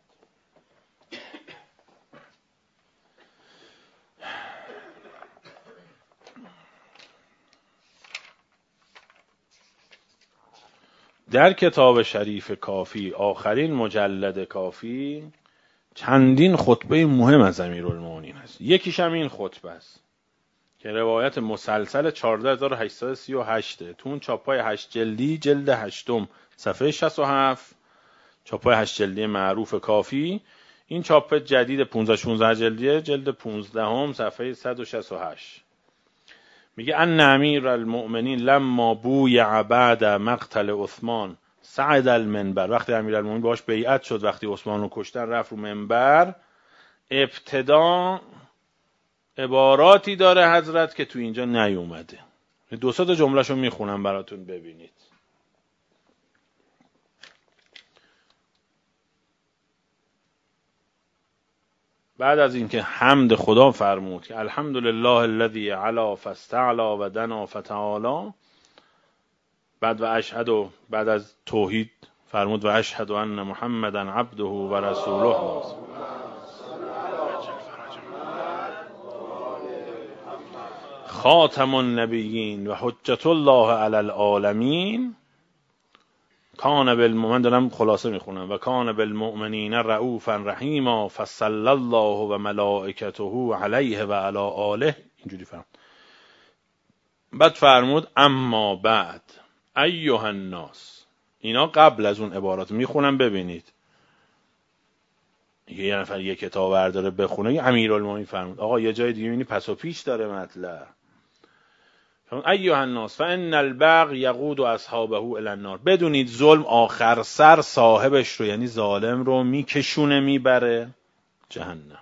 در کتاب شریف کافی، آخرین مجلد کافی، چندین خطبه مهم از امیرالمومنین هست. یکیش هم این خطبه است که روایت مسلسل چهارده هزار و هشتصد و سی و هشت تو اون چاپای هشت جلدی، جلد هشتم صفحه شصت و هفت، چاپای هشت جلدی معروف کافی. این چاپ جدید پانزده شانزده جلدیه، جلد پانزدهم صفحه صد و شصت و هشت. میگه ان امیر المؤمنین لما بویع بعد مقتل عثمان صعد المنبر، وقتی امیرالمومنین باش بیعت شد، وقتی عثمان رو کشتن رفت رو منبر. ابتدا عباراتی داره حضرت که تو اینجا نیومده، دو سه تا جمله‌شو میخونم براتون ببینید. بعد از اینکه حمد خدا فرمود که الحمدلله الذی علا فاستعلا و دنا فتعالی، بعد و اشهد، و بعد از توحید فرمود و اشهد ان محمدا عبده و رسوله خاتم النبیین و حجت الله علی العالمین. کان بالمؤمن، دارم خلاصه میخونم، و کان بالمؤمنین رؤوفا رحیما فصلی الله و ملائکته علیه و علی آله. اینجوری فرمود. بعد فرمود اما بعد ایها الناس. اینا قبل از اون عبارات میخونم ببینید. یه نفر یه کتاب برداره بخونه، امیرالمومنین فرمود. آقا یه جای دیگه میبینی پس و پیش داره مطلب. ایها الناس فان البغی یقود اصحابه الی النار. بدونید ظلم آخر سر صاحبش رو، یعنی ظالم رو، میکشونه میبره جهنم.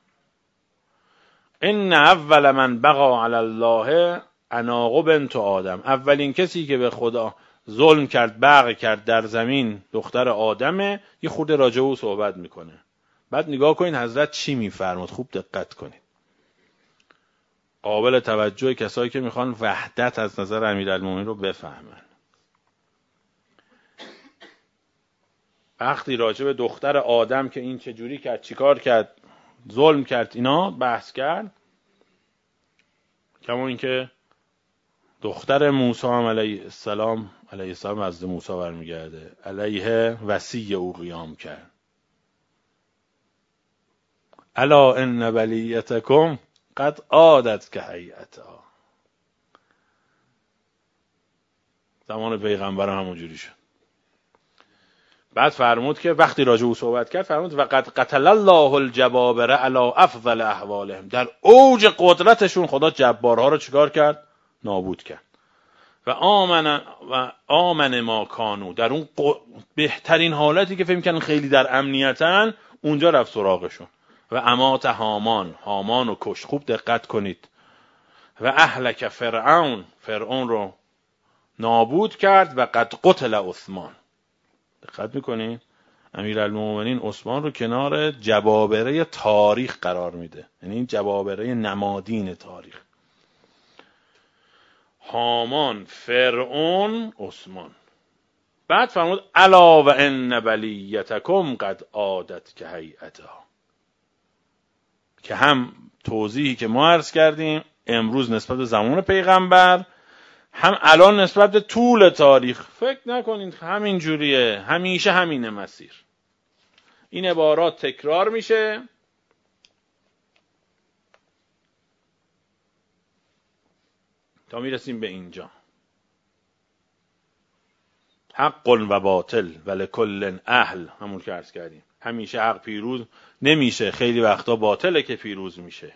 ان اول من بغى علی الله عناق بنت آدم. اولین کسی که به خدا ظلم کرد، بغی کرد در زمین، دختر آدمه. یه خورده راجع او صحبت میکنه. بعد نگاه کنید حضرت چی میفرمود، خوب دقت کنید. قابل توجه کسایی که میخوان وحدت از نظر امیرالمومنین رو بفهمن. وقتی راجع به دختر آدم که این چجوری کرد، چیکار کرد، ظلم کرد، اینا بحث کرد، کما اینکه دختر موسی هم علیه السلام علیه السلام از موسی برمیگرده، علیه وصی او قیام کرد. الا ان ولیتکم قد عادت که هیئتها. زمان پیغمبر همونجوری شد. بعد فرمود که وقتی راجع او صحبت کرد فرمود و قد قتل الله الجبابره علی افضل احوالهم. در اوج قدرتشون خدا جبارها رو چیکار کرد؟ نابود کرد. و آمن و آمن ما کانو. در اون بهترین حالتی که فکر می‌کنن خیلی در امنیتن، اونجا رفت سراغشون. و امات هامان. هامان رو کش. خوب دقت کنید. و اهلک فرعون. فرعون رو نابود کرد. و قد قتل عثمان. دقت میکنید؟ امیرالمومنین عثمان رو کنار جبابره تاریخ قرار میده. یعنی این جبابره نمادین تاریخ. هامان، فرعون، عثمان. بعد فرمود الا و ان بلیتکم قد عادت که هیئتها. که هم توضیحی که ما عرض کردیم امروز نسبت به زمان پیغمبر، هم الان نسبت به طول تاریخ. فکر نکنید همین جوریه، همیشه همینه مسیر. این عبارات تکرار میشه تا میرسیم به اینجا. حق و باطل ولکل اهل. همون که عرض کردیم همیشه حق پیروز نمیشه، خیلی وقتا باطله که پیروز میشه.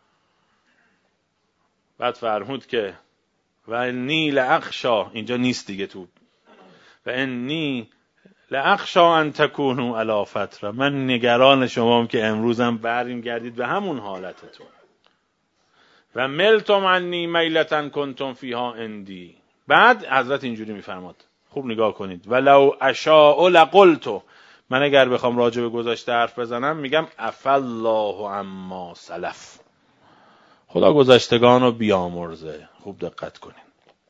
بعد فرمود که و انی لاخشا. اینجا نیست دیگه تو. و انی لاخشا ان تکونوا علی فتره. من نگران شمام که امروزم برمیگردید به همون حالتتون. و ملتم عنی میلتن کنتم فیها اندی. بعد حضرت اینجوری میفرماد، خوب نگاه کنید. ولو اشاء لقلت. من اگر بخوام راجع به گذشته حرف بزنم میگم عفا الله عما سلف. خدا گذشتگان رو بیامرزه. خوب دقت کنید.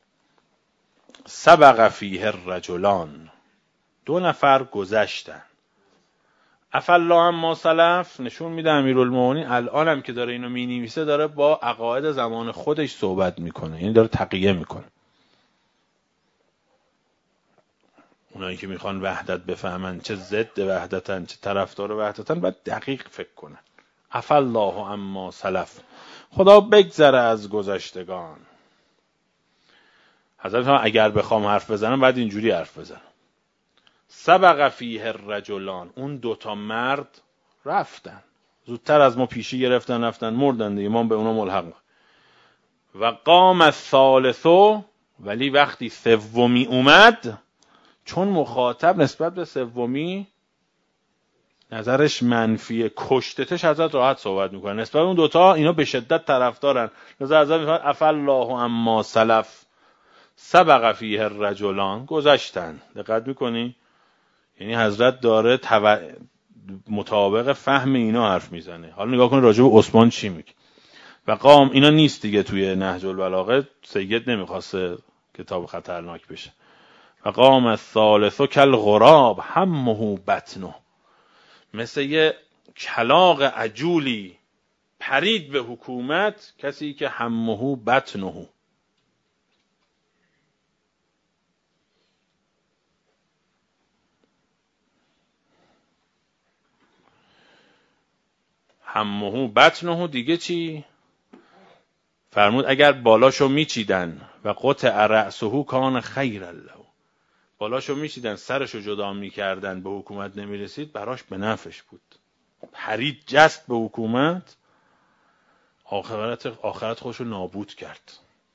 سبق فیه الرجلان. دو نفر گذشتن. عفا الله عما سلف نشون میده امیرالمومنین الان هم که داره اینو مینویسه داره با عقاید زمان خودش صحبت میکنه، یعنی داره تقیه میکنه. اونایی که میخوان وحدت بفهمن، چه ضد وحدتن چه طرفدار وحدتن، باید دقیق فکر کنن. عفا الله عما سلف. خدا بگذره از گذشتگان. حضرت ها اگر بخوام حرف بزنم باید اینجوری حرف بزنم. سبق فیه الرجلان. اون دوتا مرد رفتن، زودتر از ما پیشی گرفتن، رفتن مردن دیگه، ما به اونا ملحق. و قام الثالثو. ولی وقتی سومی اومد، چون مخاطب نسبت به سومی نظرش منفیه، کشتتش حضرت راحت صحبت میکنه. نسبت به اون دوتا اینا به شدت طرفدارن. نظر حضرت میفرماد عفا الله عما سلف. سبق فیه الرجلان. گذشتن. دقت میکنی؟ یعنی حضرت داره تو... مطابق فهم اینا حرف میزنه. حالا نگاه کن راجع به عثمان چی میگه. و قام. اینا نیست دیگه توی نهج البلاغه، سید نمیخواسته کتاب خطرناک بشه. و قام الثالث کالغراب همه بطنه. مثل یه کلاغ عجولی پرید به حکومت کسی که همه بطنه. همه بطنه دیگه چی؟ فرمود اگر بالاشو میچیدن و قطع رأسه کان خیر له، بالاشو میچیدن سرشو جدا میکردن به حکومت نمیرسید براش به نفعش بود. پرید جست به حکومت، آخرت آخرت خودشو نابود کرد.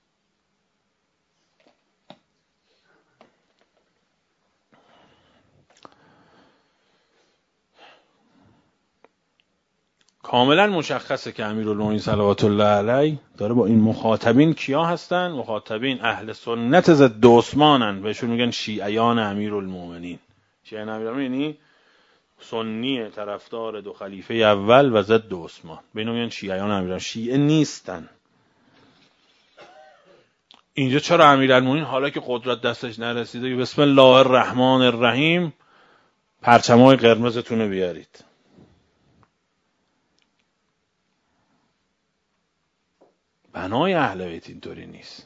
کاملا مشخصه که امیرالمومنین صلوات الله علیه داره با این مخاطبین کیا هستن؟ مخاطبین اهل سنت ضد عثمانن، بهشون میگن شیعیان امیرالمومنین. شیعیان امیرالمومنین یعنی سنی طرفدار دو خلیفه اول و ضد عثمان، به اینا میگن شیعیان امیرالمومنین. شیعه نیستن. اینجا چرا امیرالمومنین حالا که قدرت دستش نرسیده بسم الله الرحمن الرحیم پرچمای قرمزتون رو بیارید؟ بنای اهل بیت اینطوری نیست.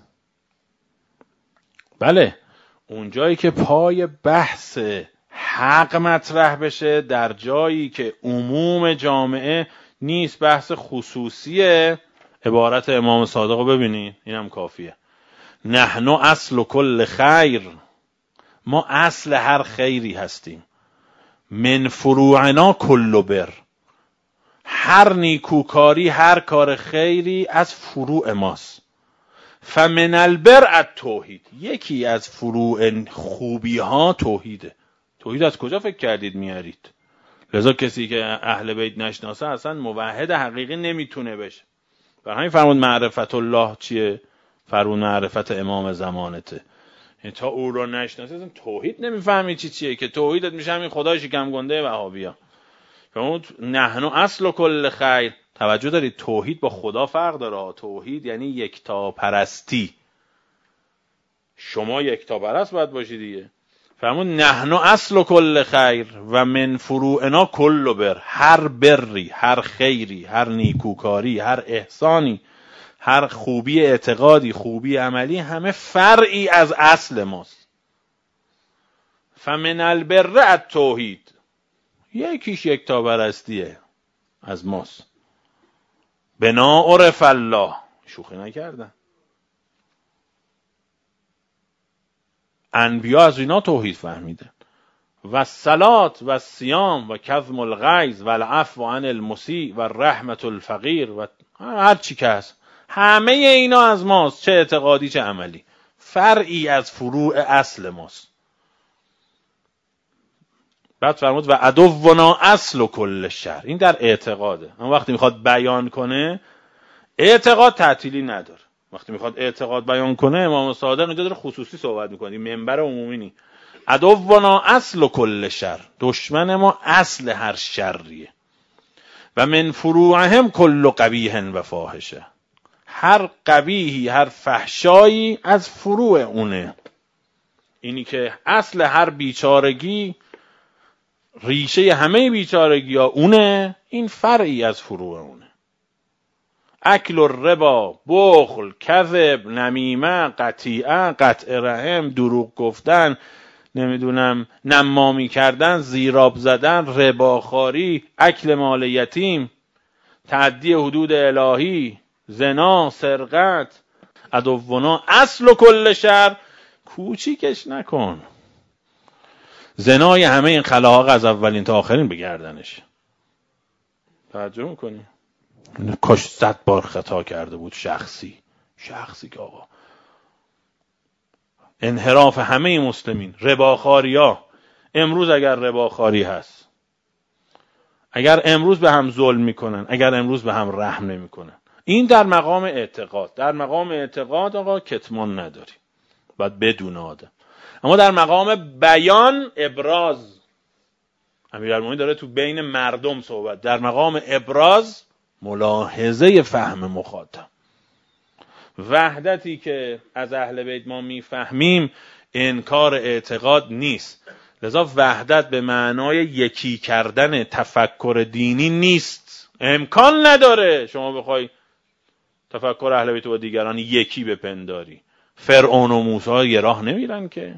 بله اون جایی که پای بحث حق مطرح بشه، در جایی که عموم جامعه نیست، بحث خصوصیه، عبارت امام صادق رو ببینید، اینم کافیه. نحن اصل کل خیر، ما اصل هر خیری هستیم. من فروعنا کل بر، هر نیکوکاری، هر کار خیری از فروع ماست. فمن البر التوحید، یکی از فروع خوبی ها توحیده. توحید از کجا فکر کردید میارید؟ لذا کسی که اهل بیت نشناسه اصلا موحد حقیقی نمیتونه بشه. برای همین فرمود معرفت الله چیه؟ فرمود معرفت امام زمانته. یعنی تا او رو نشناسه اصلا توحید نمیفهمی چی چیه، که توحیدت میشه همین خدای شکم گنده وهابیا. فرمود نحن اصل کل خیر. توجه دارید توحید با خدا فرق داره. توحید یعنی یکتا پرستی. شما یکتا پرست باید باشی دیگه. فرمود نحن اصل کل خیر و من فروعنا کل بر، هر بری، هر خیری، هر نیکوکاری، هر احسانی، هر خوبی اعتقادی، خوبی عملی، همه فرعی از اصل ماست. فمن البر التوحید، یکیش یکتا پرستیه از ماست. بنا عرف الله، شوخی نکردن. انبیا از اینا توحید فهمیدن. و الصلات و الصیام و کظم الغیظ و العفو عن المسیء و رحمت الفقیر و هر چی که هست، همه اینا از ماست، چه اعتقادی چه عملی، فرعی از فروع اصل ماست. بعد فرمود و عدونا اصل کل شر، این در اعتقاده. اما وقتی میخواد بیان کنه اعتقاد تعطیلی نداره. وقتی میخواد اعتقاد بیان کنه امام صادق اینجا داره خصوصی صحبت میکنه، منبر عمومی نی. عدونا اصل کل شر، دشمن ما اصل هر شریه. و من فروعهم کل قبیح و فاحشه، هر قبیحی، هر فحشایی از فروع اونه. اینی که اصل هر بیچارگی، ریشه همه بیچارگی ها اونه، این فرعی از فروع اونه. اکل الربا، بخل، کذب، نمیمه، قطیعه، قطع رحم، دروغ گفتن، نمیدونم نمامی کردن، زیراب زدن، رباخواری، اکل مال یتیم، تعدی حدود الهی، زنا، سرقت. عدونا اصل کل شر، کوچیکش نکن. زنای همه این خلاق از اولین تا آخرین بگردنش. توجه میکنی؟ کاش صد بار خطا کرده بود شخصی شخصی که آقا انحراف همه مسلمین، رباخواری ها. امروز اگر رباخواری هست، اگر امروز به هم ظلم میکنن، اگر امروز به هم رحم نمیکنن، این در مقام اعتقاد. در مقام اعتقاد آقا کتمان نداری، باید بدون آدم. اما در مقام بیان، ابراز، امیرالمومنین داره تو بین مردم صحبت، در مقام ابراز ملاحظه فهم مخاطب. وحدتی که از اهل بیت ما میفهمیم انکار اعتقاد نیست. لذا وحدت به معنای یکی کردن تفکر دینی نیست. امکان نداره شما بخوای تفکر اهل بیت با دیگران یکی بپنداری. فرعون و موسی یه راه نمیرن که.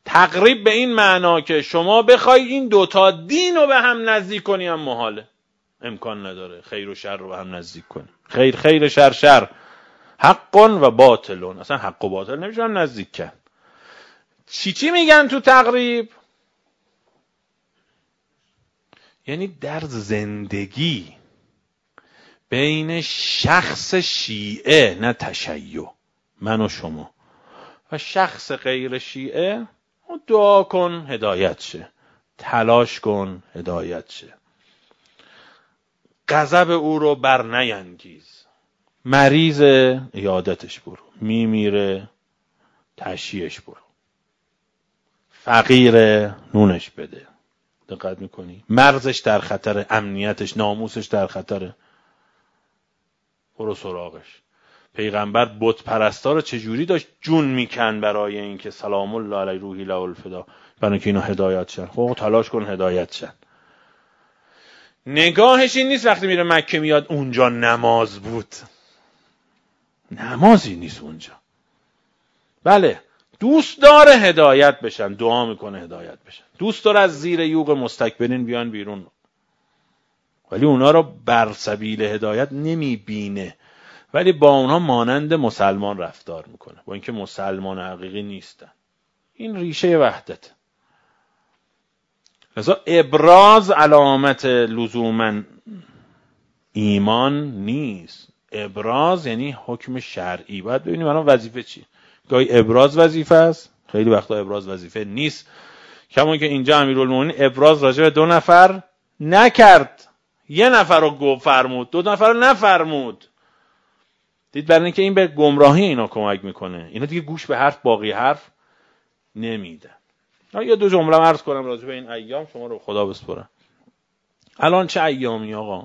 تقریب به این معنا که شما بخوای این دوتا دین رو به هم نزدیک کنی هم محاله. امکان نداره خیر و شر رو به هم نزدیک کنیم. خیر خیر، شر شر، حق و باطل. اصلا حق و باطل نمیشه هم نزدیک کرد. چی چی میگن تو تقریب؟ یعنی در زندگی بین شخص شیعه، نه تشیع، من و شما، و شخص غیر شیعه، دعا کن هدایت شه، تلاش کن هدایت شه، غضب او رو بر نینگیز، مریض عیادتش برو، میمیره تشییعش برو، فقیر نونش بده. دقت میکنی؟ مرزش در خطر، امنیتش، ناموسش در خطره، برو سراغش. پیغمبر بت پرستا رو چجوری داشت جون میکن برای اینکه سلام الله علی روحی له الفدا، برای اینکه اینا هدایت شن. خب تلاش کن هدایت شن. نگاهش این نیست وقتی میره مکه میاد اونجا نماز بود، نمازی نیست اونجا. بله دوست داره هدایت بشن، دعا میکنه هدایت بشن، دوست داره از زیر یوغ مستکبرین بیان بیرون، ولی اونا رو بر سبیل هدایت نمیبینه، ولی با اونها مانند مسلمان رفتار میکنه، با اینکه مسلمان حقیقی نیستن. این ریشه وحدت. لذا ابراز علامت لزوما ایمان نیست. ابراز یعنی حکم شرعی. باید ببینیم الان وظیفه چی. گاهی ابراز وظیفه است، خیلی وقتا ابراز وظیفه نیست. کما که اینجا امیرالمومنین ابراز راجع به دو نفر نکرد، یه نفر رو گفت فرمود، دو نفر رو نفرمود. دید برای اینکه این به گمراهی اینا کمک میکنه، اینا دیگه گوش به حرف باقی حرف نمیدن. یا دو جمله عرض کنم راجع به این ایام، شما رو خدا بسپرم. الان چه ایامی آقا؟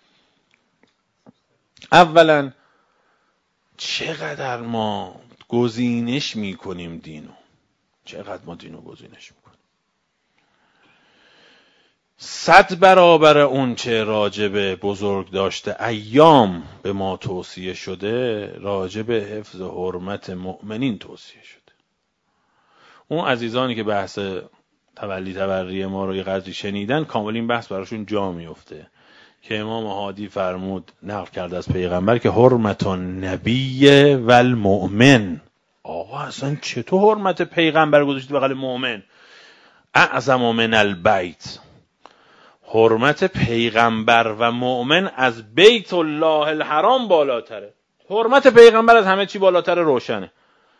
اولا چقدر ما گزینش میکنیم دینو، چقدر ما دینو گزینش میکنیم. صد برابر اون چه راجب بزرگ داشته ایام به ما توصیه شده، راجب حفظ حرمت مؤمنین توصیه شده. اون عزیزانی که بحث تولی تبری ما رو یه قدری شنیدن، کامل این بحث براشون جا میفته که امام هادی فرمود، نقل کرده از پیغمبر که حرمت النبی و المؤمن. آقا اصلا چطور حرمت پیغمبر گذاشتی بغل مؤمن؟ اعظم من البیت. حرمت پیغمبر و مؤمن از بیت الله الحرام بالاتره. حرمت پیغمبر از همه چی بالاتره، روشنه.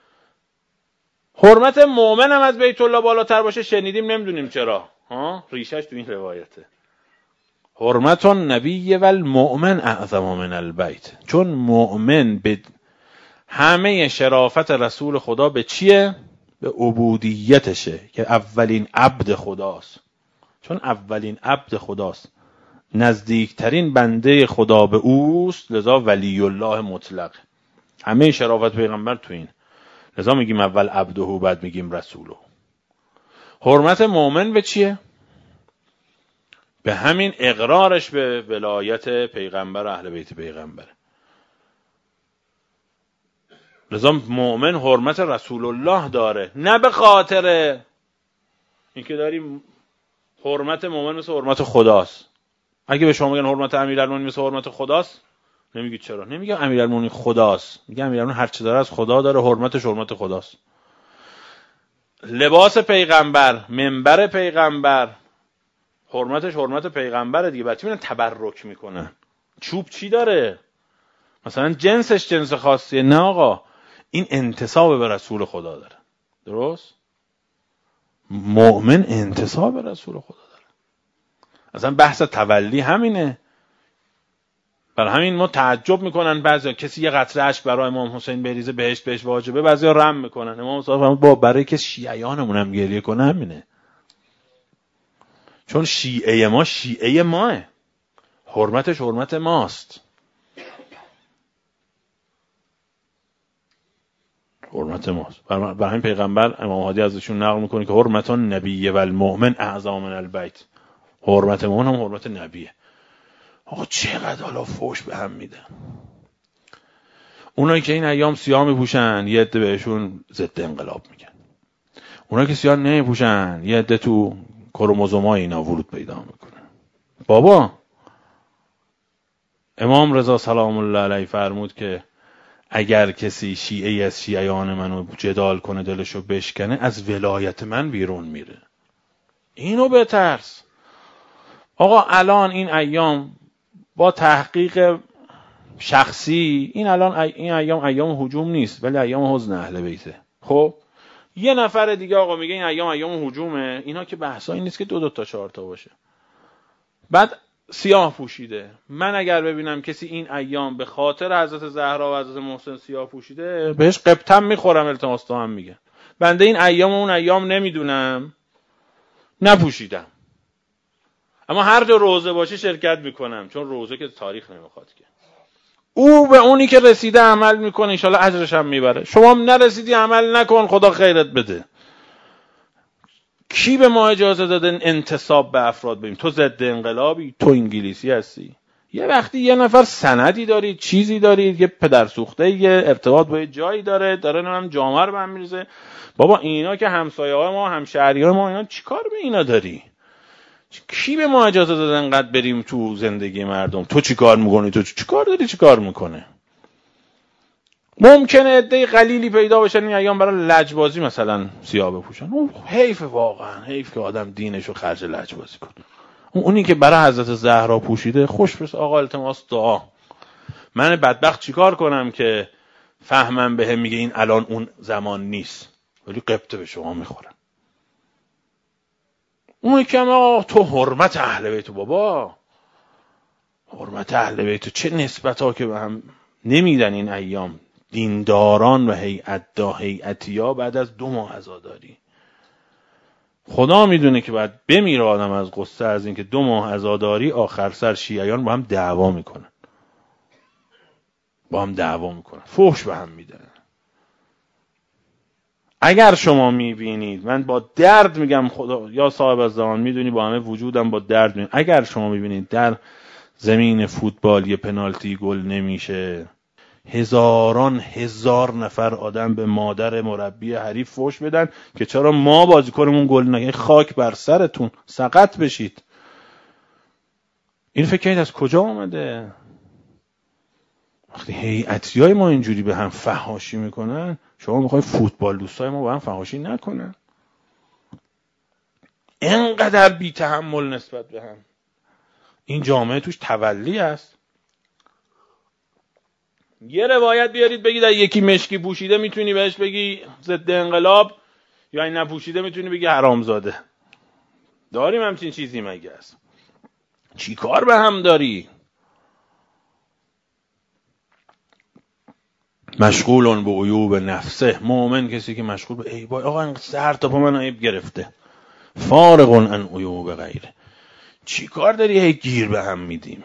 حرمت مؤمن هم از بیت الله بالاتر باشه شنیدیم، نمیدونیم چرا، ها ریشش تو این روایته. حرمت النبی و المؤمن اعظم من البیت. چون مؤمن به همه شرافت رسول خدا به چیه؟ به عبودیتشه، که اولین عبد خداست. چون اولین عبد خداست، نزدیکترین بنده خدا به اوست، لذا ولی الله مطلق. همه شرافت پیغمبر تو این، لذا میگیم اول عبده بعد میگیم رسوله. حرمت مؤمن به چیه؟ به همین اقرارش به ولایت پیغمبر و اهل بیت پیغمبره. لذا مؤمن حرمت رسول الله داره، نه به خاطر اینکه داریم حرمت مؤمن مثل حرمت خداست. اگه به شما میگن حرمت امیرالمومنین مثل حرمت خداست، نمیگید چرا؟ نمیگم امیرالمومنین خداست، میگم امیرالمومنین هر چی داره از خدا داره، حرمتش حرمت خداست. لباس پیغمبر، منبر پیغمبر، حرمتش حرمت پیغمبره دیگه. بچه میرن تبرک میکنن. چوب چی داره؟ مثلا جنسش جنس خاصیه؟ نه آقا، این انتساب به رسول خدا داره. درست؟ مؤمن انتساب به رسول خدا داره. اصلا بحث تولی همینه. برای همین ما تعجب میکنن بعضیا، کسی یه قطره اشک برای امام حسین بریزه بهشت بهش واجبه، بعضیا رم میکنن. امام حسین فرمود با برای کسی شیعیانمون هم گریه کنه همینه. چون شیعه ما شیعه ماه، حرمتش حرمت ماست. حرمت ماست. برای همین پیغمبر امام هادی ازشون نقل میکنه که حرمت النبی و المؤمن اعظم من البیت. حرمت مؤمن هم حرمت نبیه. آقا چقدر حالا فوش به هم میدن. اونایی که این ایام سیاه میپوشن یه عده بهشون ضد انقلاب میگن. اونایی که سیاه نمیپوشن یه عده تو کروموزومای اینا ورود پیدا میکنن. بابا امام رضا سلام الله علیه فرمود که اگر کسی شیعه از شیعیان منو جدال کنه دلشو بشکنه از ولایت من بیرون میره. اینو بترس. آقا الان این ایام با تحقیق شخصی این الان این ایام ایام هجوم نیست ولی ایام حزن اهل بیته. خب یه نفر دیگه آقا میگه این ایام ایام هجومه. اینا که بحثایی نیست که دو دو تا چهار تا باشه. بعد سیاه پوشیده. من اگر ببینم کسی این ایام به خاطر حضرت زهرا و حضرت محسن سیاه پوشیده بهش قبطم میخورم، التماس تو هم میگه. بنده این ایام و اون ایام نمیدونم، نپوشیدم. اما هر جا روزه باشه شرکت میکنم، چون روزه که تاریخ نمیخواد که. او به اونی که رسیده عمل میکنه، انشالله اجرش هم میبره. شما هم نرسیدی عمل نکن، خدا خیرت بده. کی به ما اجازه داده انتصاب به افراد بریم؟ تو ضد انقلابی؟ تو انگلیسی هستی؟ یه وقتی یه نفر سندی دارید، چیزی دارید، یه پدر سوخته، یه ارتباط با یه جایی داره، داره نمیم جامعه رو به هم میریزه. بابا اینا که همسایه های ما، همشهری های ما، اینا چیکار به اینا داری؟ کی به ما اجازه داده انقدر بریم تو زندگی مردم؟ تو چیکار میکنی؟ تو چیکار داری؟ چیکار میکنه؟ ممکنه عده قلیلی پیدا بشن این ایام برای لجبازی مثلا سیاه بپوشن. اون حیف، واقعا حیف که آدم دینشو خرج لجبازی کنه. اونی که برای حضرت زهرا پوشیده خوش بس آقا التماس دعا. من بدبخت چیکار کنم که فهمم بهم میگه این الان اون زمان نیست ولی قبطه به شما میخورم. اون که ما تو حرمت اهل بیت، بابا حرمت اهل بیت چه نسبت ها که به هم نمیدن این ایام. دینداران و هیئت دا هیئتیا بعد از دو ماه عزاداری، خدا میدونه که بعد بمیره آدم از غصه از این که دو ماه عزاداری آخر سر شیعیان با هم دعوا میکنن، با هم دعوا میکنن، فحش به هم میدن. اگر شما میبینید، من با درد میگم، خدا یا صاحب از زمان میدونی با همه وجودم با درد میگم، اگر شما میبینید در زمین فوتبال یه پنالتی گل نمیشه، هزاران هزار نفر آدم به مادر مربی حریف فحش بدن که چرا ما بازیکنمون گل نگه، خاک بر سرتون، سقط بشید. این فکر کنید از کجا آمده؟ وقتی هیئتیای ما اینجوری به هم فحاشی میکنن، شما میخواید فوتبال دوستای ما با هم فحاشی نکنن؟ اینقدر بی تحمل نسبت به هم. این جامعه توش تولی است. یه روایت بیارید بگید یکی مشکی پوشیده میتونی بهش بگی ضد انقلاب، یا این نپوشیده میتونی بگی حرامزاده. داریم همچین چیزی مگه است؟ چی کار به هم داری؟ مشغولون به عیوب نفسه. مومن کسی که مشغول به ای بای آقا این سر تا پا من عیب گرفته، فارغون عن عیوب غیره. چی کار داری هی گیر به هم میدیم؟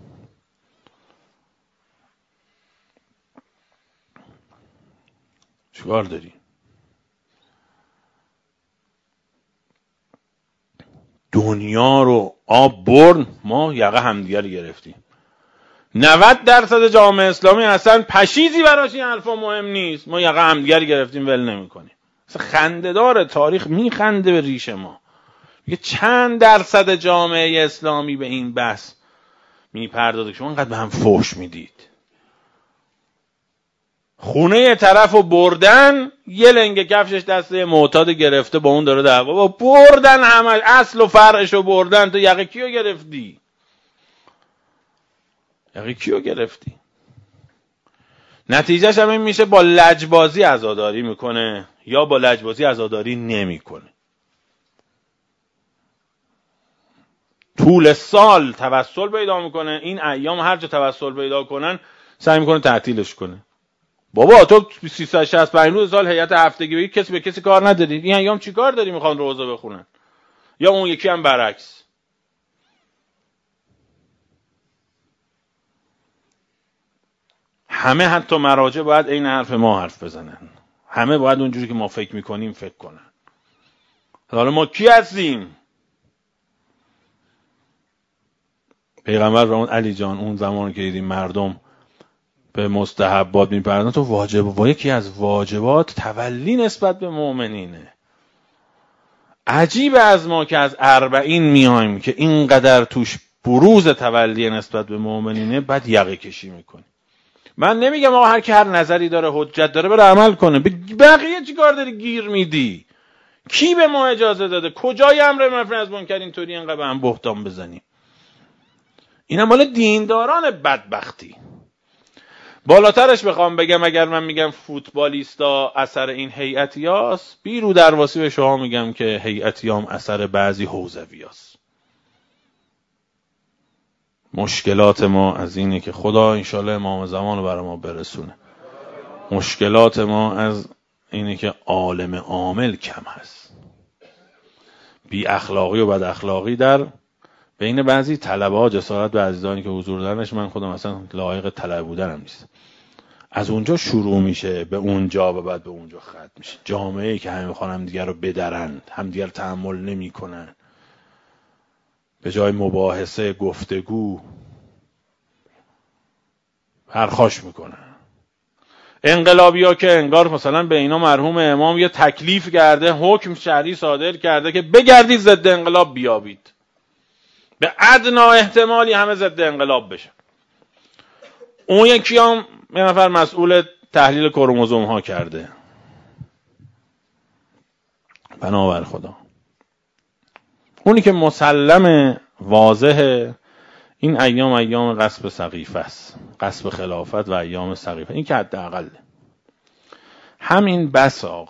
چی کار داری؟ دنیا رو آب برد، ما یقه همدیگر رو گرفتیم. نود درصد جامعه اسلامی اصلا پشیزی براش این حرفا مهم نیست، ما یقه همدیگر گرفتیم ول نمی‌کنیم. اصلا خنده داره، تاریخ میخنده به ریش ما. میگه چند درصد جامعه اسلامی به این بحث میپردازه که شما انقدر به هم فحش میدید. خونه یه طرفو بردن، یه لنگه کفشش دسته معتاد گرفته با اون داره دعوا، با بردن همه اصل و فرعشو بردن. تو یقه کیو گرفتی؟ یقه کیو گرفتی؟ نتیجهش هم این میشه با لجبازی عزاداری میکنه یا با لجبازی عزاداری نمیکنه. طول سال توسل پیدا میکنه، این ایام هر جا توسل پیدا کنن سعی میکنه تعطیلش کنه. بابا تو سیصد و شصت و پنج روز سال هیئت هفتگی بگی کسی به کسی کار نداری، این ایام چی کار داری میخوان روزه بخونن؟ یا اون یکی هم برعکس. همه حتی مراجع باید این حرف ما حرف بزنن، همه باید اونجوری که ما فکر میکنیم فکر کنن. حالا ما کی هستیم؟ پیغمبر فرمود علی جان اون زمان که دیدیم مردم به مستحبات میپردازن تو واجب، و یکی از واجبات تولی نسبت به مؤمنینه. عجیبه از ما که از اربعین میایم که اینقدر توش بروز تولی نسبت به مؤمنینه بعد یقه کشی میکنی. من نمیگم آقا هر کی هر نظری داره حجت داره بره عمل کنه، بقیه چی کار داری گیر میدی؟ کی به ما اجازه داده؟ کجای امر معروف از منکر اینطوری انقدر به هم بهتان بزنیم؟ اینا مال دینداران بدبختی. بالاترش بخوام بگم، اگر من میگم فوتبالیستا اثر این هیئتیاست، بی رو درواسی به شما میگم که هیئتیام اثر بعضی حوزویاست. مشکلات ما از اینه که خدا انشالله امام زمان رو برای ما برسونه. مشکلات ما از اینه که عالم عامل کم هست. بی اخلاقی و بد اخلاقی در بین بعضی طلبه ها، جسارت به عزیزانی که حضور دارنش، من خودم اصلا لایق طلبه بودنم نیست. از اونجا شروع میشه به اونجا و بعد به اونجا ختم میشه. جامعه‌ای که همه میخوان هم دیگر رو بدرند، هم دیگر تحمل نمی کنن، به جای مباحثه گفتگو پرخاش میکنن. انقلابی ها که انگار مثلا به اینا مرحوم امام یه تکلیف کرده، حکم شرعی صادر کرده که بگردید ضد انقلاب بیابید، به ادنا احتمالی همه ضد انقلاب بشه. اون یکی هم یه نفر مسئول تحلیل کروموزوم ها کرده. بنابر خدا اونی که مسلم واضحه این ایام ایام غصب سقیفه است، غصب خلافت و ایام سقیفه، این که حداقل همین بس. آقا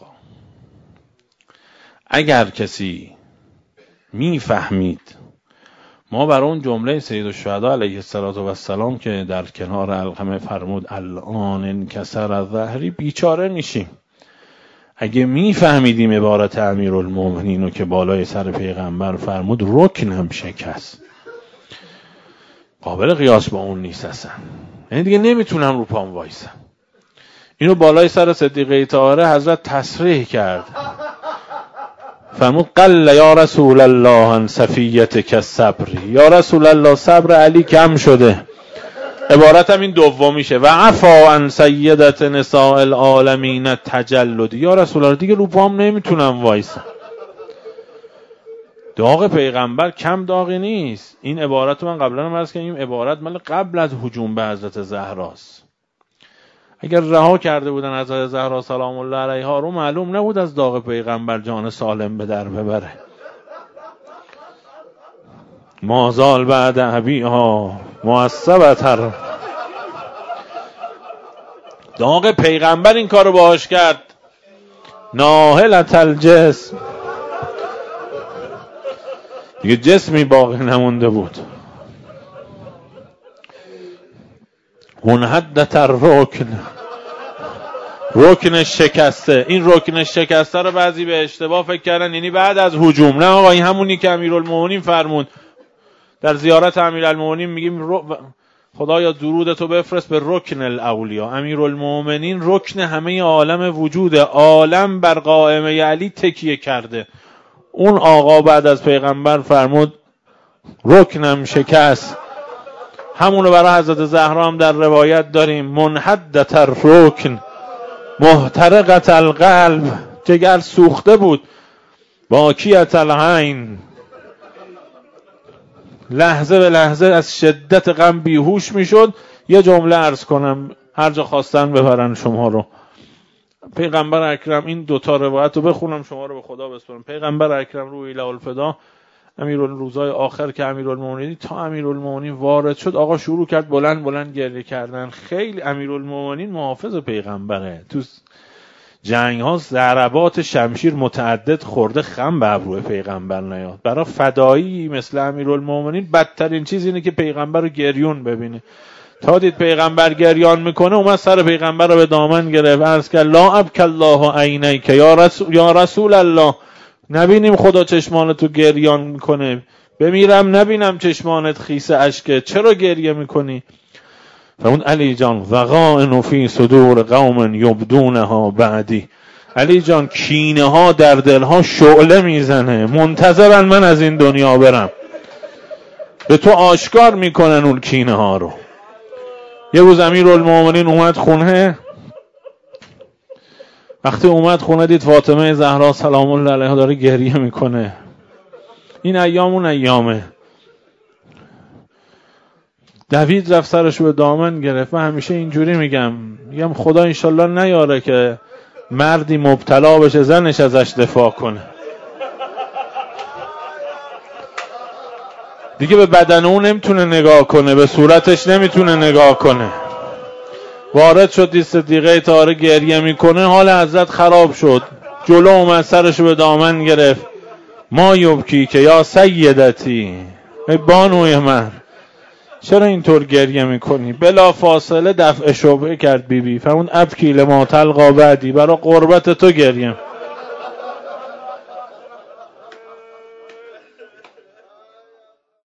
اگر کسی میفهمید ما بر اون جمله سید الشهدا علیه السلام که در کنار علقمه فرمود الان انکسر الظهری بیچاره میشیم. اگه میفهمیدیم عبارت امیرالمومنین رو که بالای سر پیغمبر فرمود رکنم شکست، قابل قیاس با اون نیست اصلا، یعنی دیگه نمیتونم رو پام وایسم. اینو بالای سر صدیقه طاهره حضرت تصریح کرد، فرمود قل یا رسول الله ان صفیتک الصبر، یا رسول الله صبر علی کم شده. عبارت هم این دومیشه، و عفا عن سیدت نساء العالمین تجلد، یا رسول الله دیگه رو پام نمیتونم وایسم. داغ پیغمبر کم داغی نیست. این عبارت رو من قبلا هم عرض کردم، این عبارت مال قبل از هجوم به حضرت زهراست. اگر رها کرده بودن حضرت زهرا سلام الله علیها رو، معلوم نبود از داغ پیغمبر جان سالم به در ببره. مازال بعد ابیها معصبتر، داغ پیغمبر این کارو باهاش کرد. ناهلت الجسم، دیگه جسمی باقی نمونده بود. منحدت الرکن، رکنش شکسته. این رکنش شکسته رو بعضی به اشتباه فکر کردن یعنی بعد از هجوم. نه آقا، این همونی که امیرالمومنین فرمود در زیارت امیرالمومنین، میگیم خدایا درودتو بفرست به رکن الاولیا. امیرالمومنین رکن همه عالم وجود، عالم بر قائمه علی تکیه کرده. اون آقا بعد از پیغمبر فرمود رکنم شکست. همونو برای حضرت زهرا هم در روایت داریم، منحدت الرکن محترقت القلب، جگر سوخته بود. باکیت العین، لحظه به لحظه از شدت غم بیهوش میشد. یه جمله عرض کنم، هر جا خواستن ببرن شما رو. پیغمبر اکرم، این دوتا روایت رو بخونم شما رو به خدا بسپارم. پیغمبر اکرم روحی له الفدا، امیرالروزای آخر که امیرالمومنین تا امیرالمومنین وارد شد، آقا شروع کرد بلند بلند گریه کردن. خیلی امیرالمومنین محافظ پیغمبره، تو جنگ ها ضربات شمشیر متعدد خورده، خم به ابروی پیغمبر نیاد. برای فدایی مثل امیرالمومنین بدترین چیز اینه که پیغمبر رو گریون ببینه. تا دید پیغمبر گریان میکنه، اومد سر پیغمبر رو به دامن گرفت، عرض کرد لا ابک الله عینیک یا رسول, یا رسول الله، نبینیم خدا چشمانت رو گریان میکنه، بمیرم نبینم چشمانت خیس اشکه، چرا گریه میکنی؟ فرمود علی جان وقائن فی صدور قوم یبدونها بعدی. علی جان کینه ها در دل ها شعله میزنه، منتظرن من از این دنیا برم، به تو آشکار میکنن اون کینه ها رو. یه روز امیرالمومنین اومد خونه، وقتی اومد خونه دید فاطمه زهرا سلام الله علیها داره گریه میکنه. این ایام اون ایامه، دوید رفت سرشو به دامن گرفت. و همیشه اینجوری میگم میگم خدا انشالله نیاره که مردی مبتلا بشه زنش ازش دفاع کنه. دیگه به بدن اون نمیتونه نگاه کنه، به صورتش نمیتونه نگاه کنه. وارد شد دید صدیقه طاهره گریه میکنه، حال حضرت خراب شد. جلو اومد سرشو به دامن گرفت. ما یبکی که یا سیدتی، ای بانوی من چرا اینطور گریه میکنی؟ بلا فاصله دفع شبهه کرد بی بی. فرمود ابکی لما تلقا بعدی، برای قربت تو گریم.